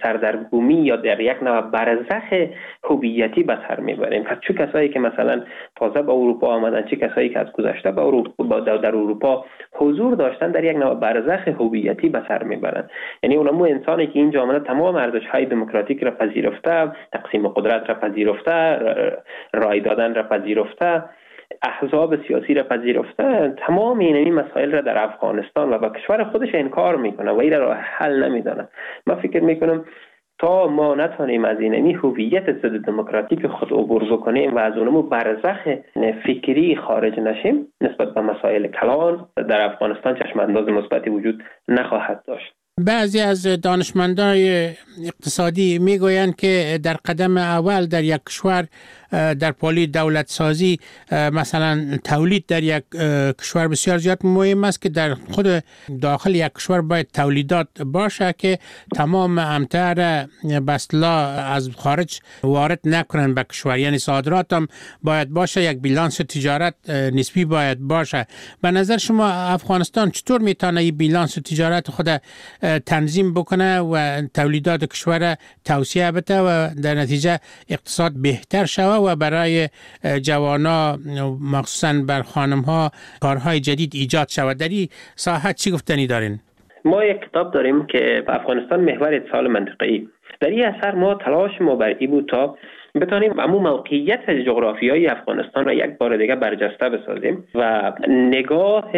[SPEAKER 5] سردرگمی یا در یک نوع برزخ هویتی به سر میبریم. چون کسایی که مثلا تازه به اروپا آمدن، چه کسایی که از گذشته به اروپا در اروپا حضور داشتن، در یک نوع برزخ هویتی به سر میبرند. یعنی اونمو انسانی که اینجا آمده تمام ارزش‌های دموکراتیک را پذیرفته، تقسیم قدرت را پذیرفته، رای دادن را پذیرفته، احزاب سیاسی را پذیرفته، تمام این مسائل را در افغانستان و با کشور خودش انکار میکنه و این را حل نمیدانه. من فکر میکنم تا ما نتونیم از این هویت ضد دموکراتیک خود عبور بکنیم و از اونمو برزخ فکری خارج نشیم، نسبت به مسائل کلان در افغانستان چشم انداز مثبتی وجود نخواهد داشت.
[SPEAKER 4] بعضی از دانشمندان اقتصادی میگویند که در قدم اول در یک کشور در پالی دولت سازی مثلا تولید در یک کشور بسیار زیاد مهم است که در خود داخل یک کشور باید تولیدات باشه که تمام امتر به اصطلاح از خارج وارد نکنن به کشور، یعنی صادرات هم باید باشه، یک بیلانس تجارت نسبی باید باشه. به نظر شما افغانستان چطور میتونه این بیلانس تجارت خود تنظیم بکنه و تولیدات کشور توسعه بده و در نتیجه اقتصاد بهتر شود و برای جوانا مخصوصا بر خانم‌ها کارهای جدید ایجاد شود؟ در این ساحت چی گفتنی دارین؟
[SPEAKER 5] ما یک کتاب داریم که افغانستان محور اتصال منطقه‌ای. در این اثر ما تلاش ما بر این بود تا بتانیم امو موقعیت جغرافیایی افغانستان را یک بار دیگه برجسته بسازیم و نگاه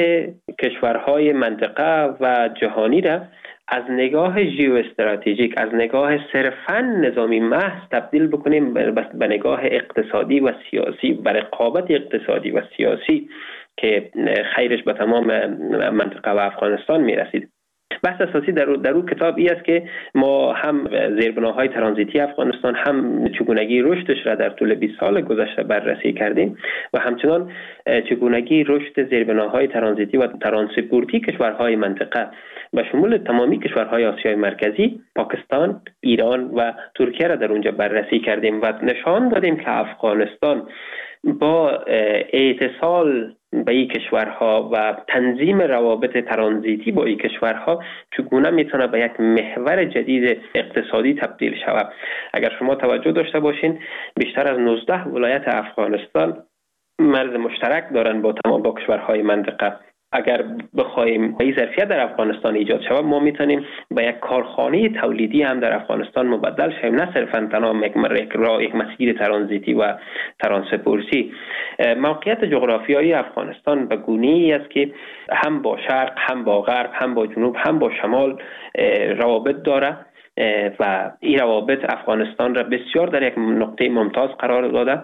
[SPEAKER 5] کشورهای منطقه و جهانی را از نگاه ژئواستراتژیک، از نگاه صرفاً نظامی محض تبدیل بکنیم به نگاه اقتصادی و سیاسی، به رقابت اقتصادی و سیاسی که خیرش به تمام منطقه و افغانستان میرسید. بحث اساسی در در اون کتاب ای است که ما هم زیربناهای ترانزیتی افغانستان، هم چگونگی رشدش را در طول بیست سال گذشته بررسی کردیم و همچنان چگونگی رشد زیربناهای ترانزیتی و ترانسپورتی کشورهای منطقه به شمول تمامی کشورهای آسیای مرکزی، پاکستان، ایران و ترکیه را در اونجا بررسی کردیم و نشان دادیم که افغانستان با اتصال به این کشورها و تنظیم روابط ترانزیتی با این کشورها چگونه میتونه به یک محور جدید اقتصادی تبدیل شود. اگر شما توجه داشته باشین، بیشتر از نوزده ولایت افغانستان مرز مشترک دارن با تمام با کشورهای منطقه. اگر بخوایم این ظرفیت در افغانستان ایجاد شود، ما میتونیم به یک کارخانه تولیدی هم در افغانستان مبدل شویم، نه صرفاً تنها یک راه یک مسیر ترانزیتی و ترانسپورتی. موقعیت جغرافیایی افغانستان به گونه‌ای است که هم با شرق، هم با غرب، هم با جنوب، هم با شمال روابط داره و این روابط افغانستان را بسیار در یک نقطه ممتاز قرار داده.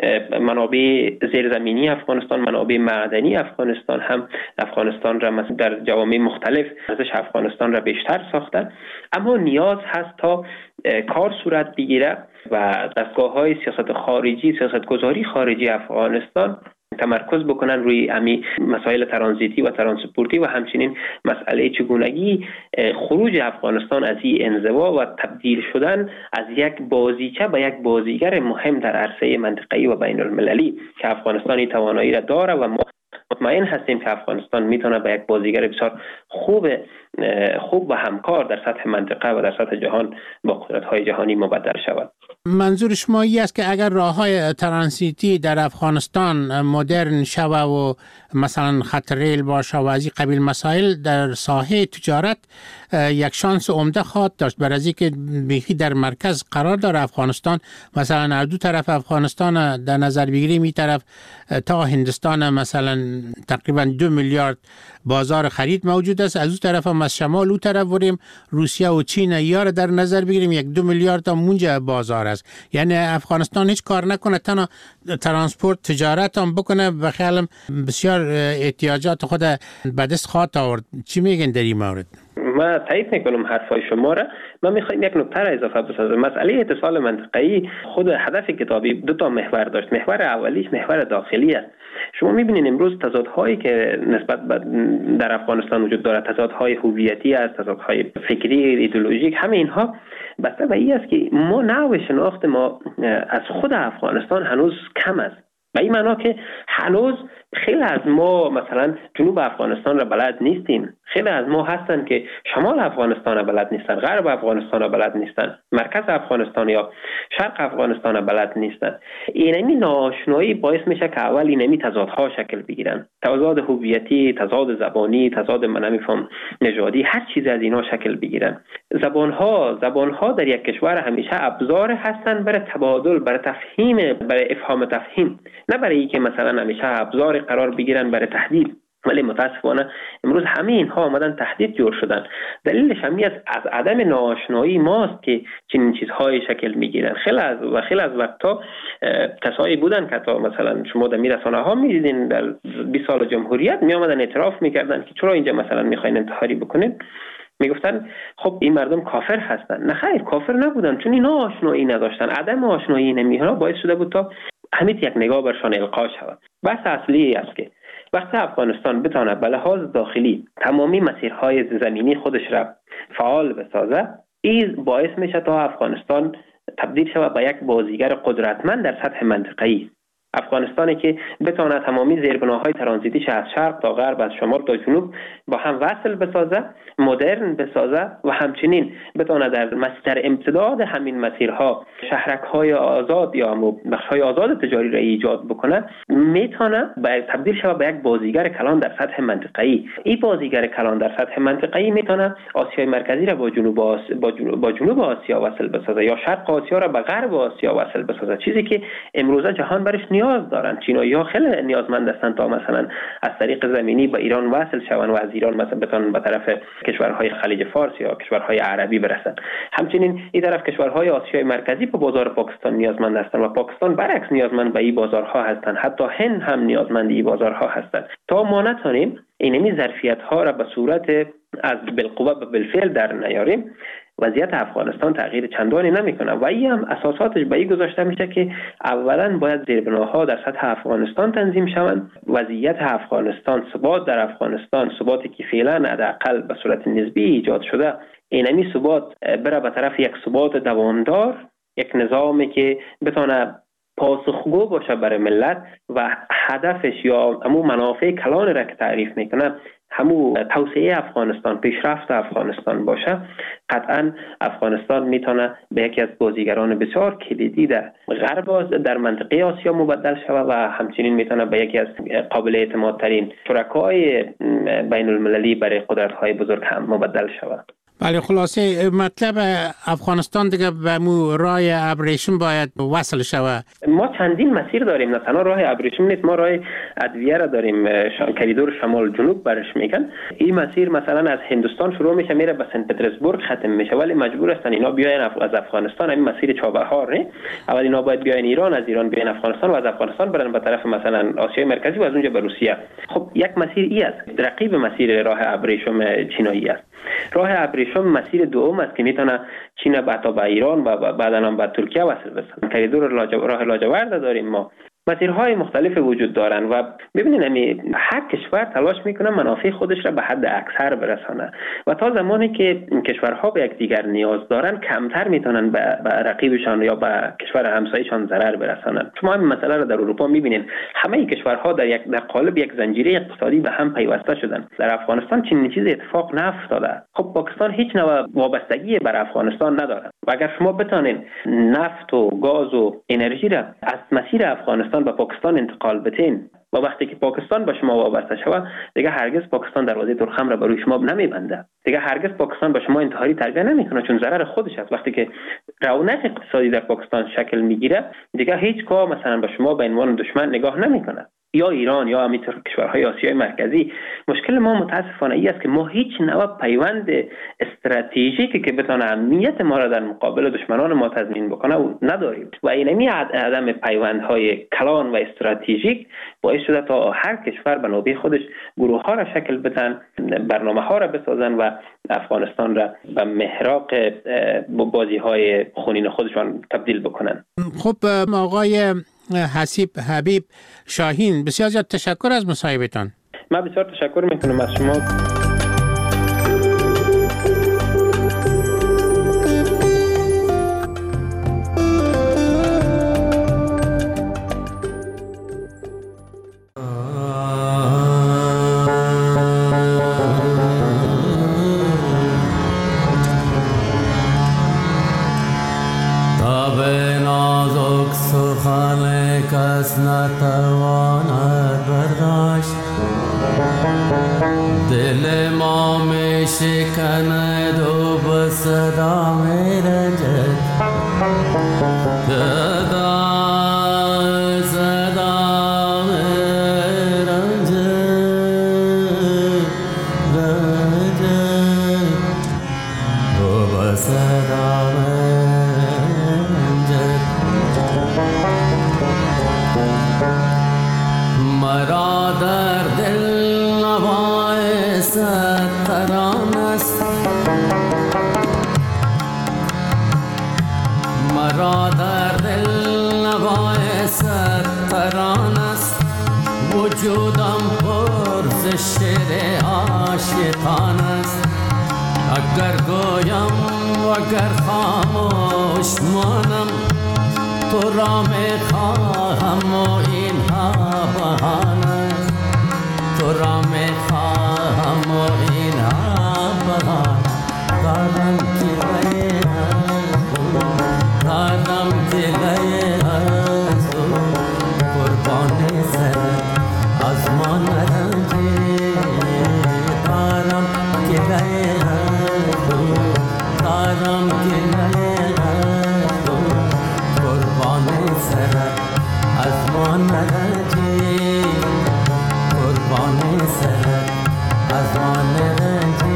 [SPEAKER 5] منابع زیرزمینی افغانستان، منابع معدنی افغانستان هم افغانستان را در جوامع مختلف ارزش افغانستان را بیشتر ساخته، اما نیاز هست تا کار صورت بگیره و دستگاه‌های سیاست خارجی، سیاستگذاری خارجی افغانستان تمرکز بکنن روی امی مسائل ترانزیتی و ترانسپورتی و همچنین مسئله چگونگی خروج افغانستان از این انزوا و تبدیل شدن از یک بازیچه به یک بازیگر مهم در عرصه منطقه‌ای و بین المللی که افغانستان این توانایی را داره و ما مطمئن هستیم که افغانستان میتونه به یک بازیگر بسیار خوب خوب و همکار در سطح منطقه و در سطح جهان با قدرت‌های جهانی مبدل شود.
[SPEAKER 4] منظور شما این است که اگر راه‌های ترانزیتی در افغانستان مدرن شود و مثلا خط ریل باشه و از این قبیل مسائل در ساحه تجارت یک شانس عمده خواهد داشت، برای از اینکه بیخی در مرکز قرار داره افغانستان. مثلا از دو طرف افغانستان در نظر بگیریم، این طرف تا هندستان مثلا تقریبا دو میلیارد بازار خرید موجود است، از اون طرف هم از شمال اون طرف بریم روسیه و چین یا در نظر بگیریم یک دو میلیارد تا مونجا بازار است. یعنی افغانستان هیچ کار نکنه تنها ترانسپورت تجارت هم بکنه، بخیالم بسیار احتیاجات خود به دست خواهد آورد. چی میگن در این مورد؟
[SPEAKER 5] ما تایید میکنم حرفای شما را. من میخوایم یک نکته را اضافه بسازم. مسئله اتصال منطقه‌ای خود هدف کتابی دو تا محور داشت. محور اولیش محور داخلی است. شما میبینید امروز تضادهایی که نسبت در افغانستان وجود دارد، تضادهای هویتی است، تضادهای فکری، ایدئولوژیک، همه اینها بسته به این است که ما نوع شناخت ما از خود افغانستان هنوز کم است. به این معنا که هنوز خیلی از ما مثلا جنوب افغانستان را بلد نیستیم، خیلی از ما هستن که شمال افغانستان را بلد نیستن، غرب افغانستان را بلد نیستن، مرکز افغانستان یا شرق افغانستان را بلد نیستن. اینمی ناآشنایی باعث میشه که اول اینمی تضادها شکل بگیرن، تضاد هویتی، تضاد زبانی، تضاد من نمیفهم نژادی، هر چیز از اینا شکل بگیرن. زبانها زبانها در یک کشور همیشه ابزار هستن برای تبادل، برای تفهیم، برای افهام تفهیم، نه برای اینکه مثلا همیشه ابزار قرار بگیرن برای تهدید. ولی متاسفانه امروز همه اینها آمدن تهدید جور شدن. دلیلش همین است از عدم ناآشنایی ماست که چنین چیزهای شکل میگیرن. خیلی از و خیلی از وقتا کسایی بودن که تا مثلا شما در رسانه‌ها می‌دیدین در بیست سال جمهوریت می آمدن اعتراف میکردن که چرا اینجا مثلا میخواین انتحاری بکنین، میگفتن خب این مردم کافر هستن. نه خیر، کافر نبودن، چون اینا آشنایی نداشتن. عدم آشنایی اینها باعث شده بود تا همین یک نگاه برشان القا شود. بحث اصلی است که وقتی افغانستان بتونه به لحاظ داخلی تمامی مسیرهای زمینی خودش را فعال بسازه، این باعث میشه تا افغانستان تبدیل شود به یک بازیگر قدرتمند در سطح منطقه‌ای. افغانستانی که بتونه تمامی زیربناهای ترانزیتیش از شرق تا غرب، از شمال تا جنوب با هم وصل بسازه، مدرن بسازه و همچنین بتونه در مسیر امتداد همین مسیرها شهرک‌های آزاد یا بخش‌های آزاد تجاری را ایجاد بکنه، میتونه تبدیل شود به یک بازیگر کلان در سطح منطقه‌ای. این بازیگر کلان در سطح منطقه‌ای میتونه آسیای مرکزی را با جنوب آس... با, جنوب... با جنوب آسیا وصل بسازه یا شرق آسیا را با غرب آسیا وصل بسازه، چیزی که امروزه جهان برش نیاز دارن. چینایی‌ها خیلی نیازمند هستند تا مثلا از طریق زمینی با ایران وصل شوند و از ایران مثلا بتونن به طرف کشورهای خلیج فارس یا کشورهای عربی برسن. همچنین این طرف کشورهای آسیای مرکزی به بازار پاکستان نیازمند هستند و پاکستان برعکس نیازمند به این بازارها هستند. حتی هند هم نیازمند این بازارها هستند. تا ما نتونیم اینمی ظرفیت‌ها را به صورت از بالقوه به بالفعل در نیاریم، وضعیت افغانستان تغییر چندانی نمیکنه و این هم اساساتش به این گذاشته میشه که اولا باید زیربناها در سطح افغانستان تنظیم شوند، وضعیت افغانستان، ثبات در افغانستان، ثباتی که فعلا حداقل به صورت نسبی ایجاد شده، اینمی ثبات بره به طرف یک ثبات دوامدار، یک نظامی که بتونه پاسخگو باشه برای ملت و هدفش یا همون منافع کلان را که تعریف میکنه همون توسعه افغانستان، پیشرفت افغانستان باشه، قطعا افغانستان میتونه به یکی از بازیگران بسیار کلیدی در غرب در منطقه آسیا مبدل شود و همچنین میتونه به یکی از قابل اعتماد ترین شرکای بین المللی برای قدرت های بزرگ هم مبدل شود.
[SPEAKER 4] بله، خلاصه مطلب افغانستان دیگه به مو راه ابریشم باید وصل شود.
[SPEAKER 5] ما چندین مسیر داریم، نه تنها راه ابریشم نیست، ما راه ادویه را داریم، کریدور شمال جنوب برش میگن. این مسیر مثلا از هندوستان شروع میشه میره به سنت پترزبورگ ختم میشه، ولی مجبور هستن اینا بیاین از افغانستان. این مسیر چابهار نه، اول اینا باید بیاین ایران، از ایران بیاین افغانستان و از افغانستان برن به طرف مثلا آسیای مرکزی و از اونجا به روسیه. خب یک مسیر ای است، رقیب مسیر راه ابریشم چینایی است. راه ابریشم مسیر دوم است که میتونه چین بعدا به ایران و بعدا هم به ترکیه وصل بشه. کریدور راه لاجورد داریم ما. مسیرهای مختلف وجود دارن و ببینید همی هر کشور تلاش میکنه منافع خودش را به حد اکثر برسانه و تا زمانی که کشورها به یکدیگر نیاز دارن کمتر میتونن به رقیبشان یا به کشور همسایه‌شان ضرر برسانن. شما همین مسئله را در اروپا میبینید، همه کشورها در یک در قالب یک زنجیره اقتصادی به هم پیوسته شدن. در افغانستان چنین چیزی اتفاق نیفتاده. خب پاکستان هیچ نوع وابستگی بر افغانستان نداره و اگر شما بتونین نفت و گاز و انرژی را از مسیر افغانستان به پاکستان انتقال بتین و وقتی که پاکستان به شما وابسته شود، دیگه هرگز پاکستان دروازه ترخم را برای شما نمیبنده. دیگه هرگز پاکستان به شما انتحاری تربیه نمیکنه، چون ضرر خودش است. وقتی که رونق اقتصادی در پاکستان شکل میگیره، دیگه هیچ گاه مثلا به شما به عنوان دشمن نگاه نمیکنه، یا ایران یا همینطور کشورهای آسیای مرکزی. مشکل ما متاسفانه ای است که ما هیچ نوع پیوند استراتژیکی که بتونه امنیت ما را در مقابل دشمنان ما تضمین بکنه نداریم و اینمی عدم پیوندهای کلان و استراتژیک باعث شده تا هر کشور به نوبه خودش گروه ها را شکل بدن، برنامه ها را بسازن و افغانستان را به محراق بازی های خونین خودشان تبدیل بکنن.
[SPEAKER 4] خب آقای حسیب حبیب شاهین، بسیار زیاد تشکر از مصاحبتان.
[SPEAKER 5] من بسیار تشکر میکنم از شما.
[SPEAKER 6] کس نتواند برداشت دل ما می شکند و به صدا می رنجد صدا صدا می رنجد رنجد و به صدا می رنجد مرا در دل نوای صد ترانه است مرا در دل نوای صد ترانه است وجودم پر ز شعر عاشقان است اگر گویم و اگر خاموش مانم تو را می خواهم و اینها بهانه تو را می خواهم و اینها بهانه دارم دلای دارم دلای از تو قربان سرت از ما نرنجی دارم دلای از تو دارم دلای از تو قربان سرت از ما نرنجی قربان سرت از ما نرنجی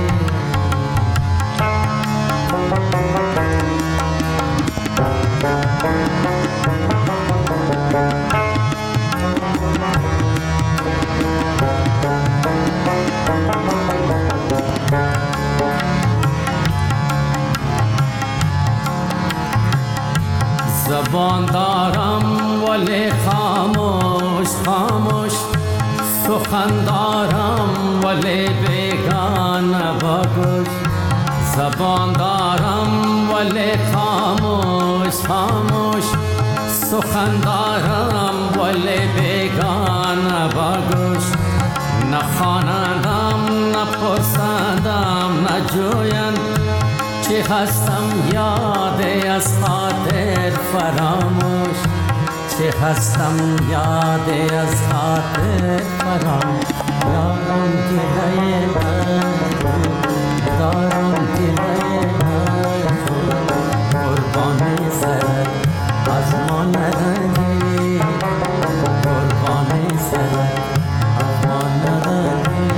[SPEAKER 6] زبان دارم ولی خاموش خاموش سخن دارم ولی بیگانه با گوش زبان دارم ولی خاموش خاموش سخن دارم ولی بیگانه با گوش نخوانندم نپرسندم نجویند چی هستم یاد از خاطر فراموش چی هستم یاد از خاطر فراموش دارم دلای از دارم دلای از قربان سرت از ما نرنجی قربان سرت از ما نرنجی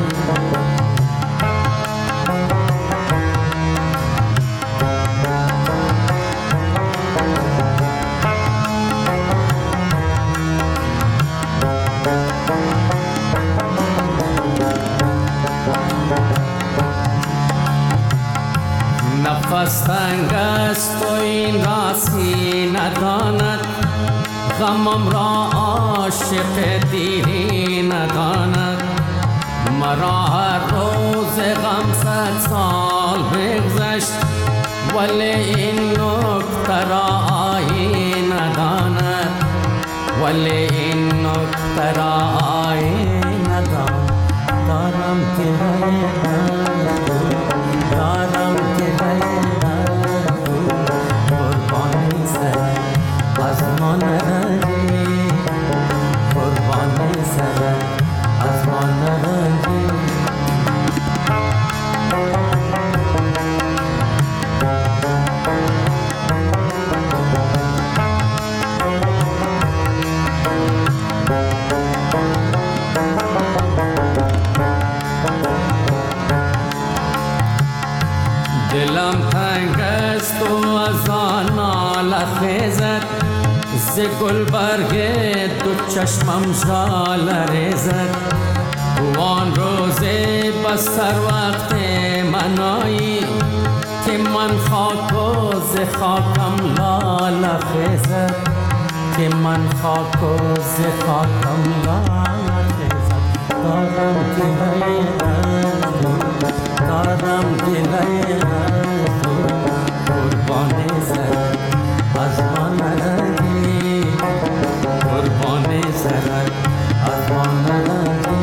[SPEAKER 6] نفس تنگ است و این راسی نداند غمم را عاشق دیری نداند مرا هر روز غم صد سال بگذشت ولی این نکته را آیین نداند ولی این نکته را آیین نداند دارم دلای دارم دلای قربان سرت از ما نرنجی قربان سرت از ما نرنجی دلم تنگ است و از آن ناله خیزد ز گلبرگ دو چشمم ژاله ریزد وان روزی بسر وقت من آیی که من خاک و ز خاکم لاله خیزد که من خاک و ز خاکم لاله خیزد دارم دلای دارم دلای قربان سرت از ما نرنجی قربان سرت از ما نرنجی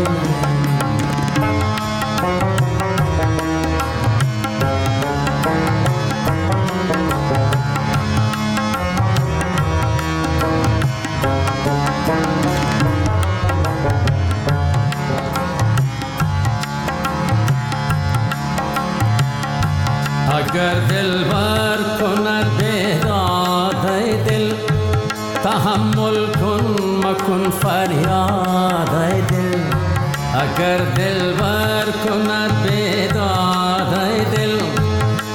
[SPEAKER 6] اگر دل بر کند بیداد ای دل تحمل کن مکن فریاد ای دل اگر دل بر کند بیداد ای دل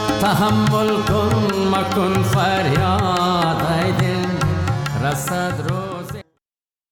[SPEAKER 6] تحمل کن مکن فریاد ای دل رسد رو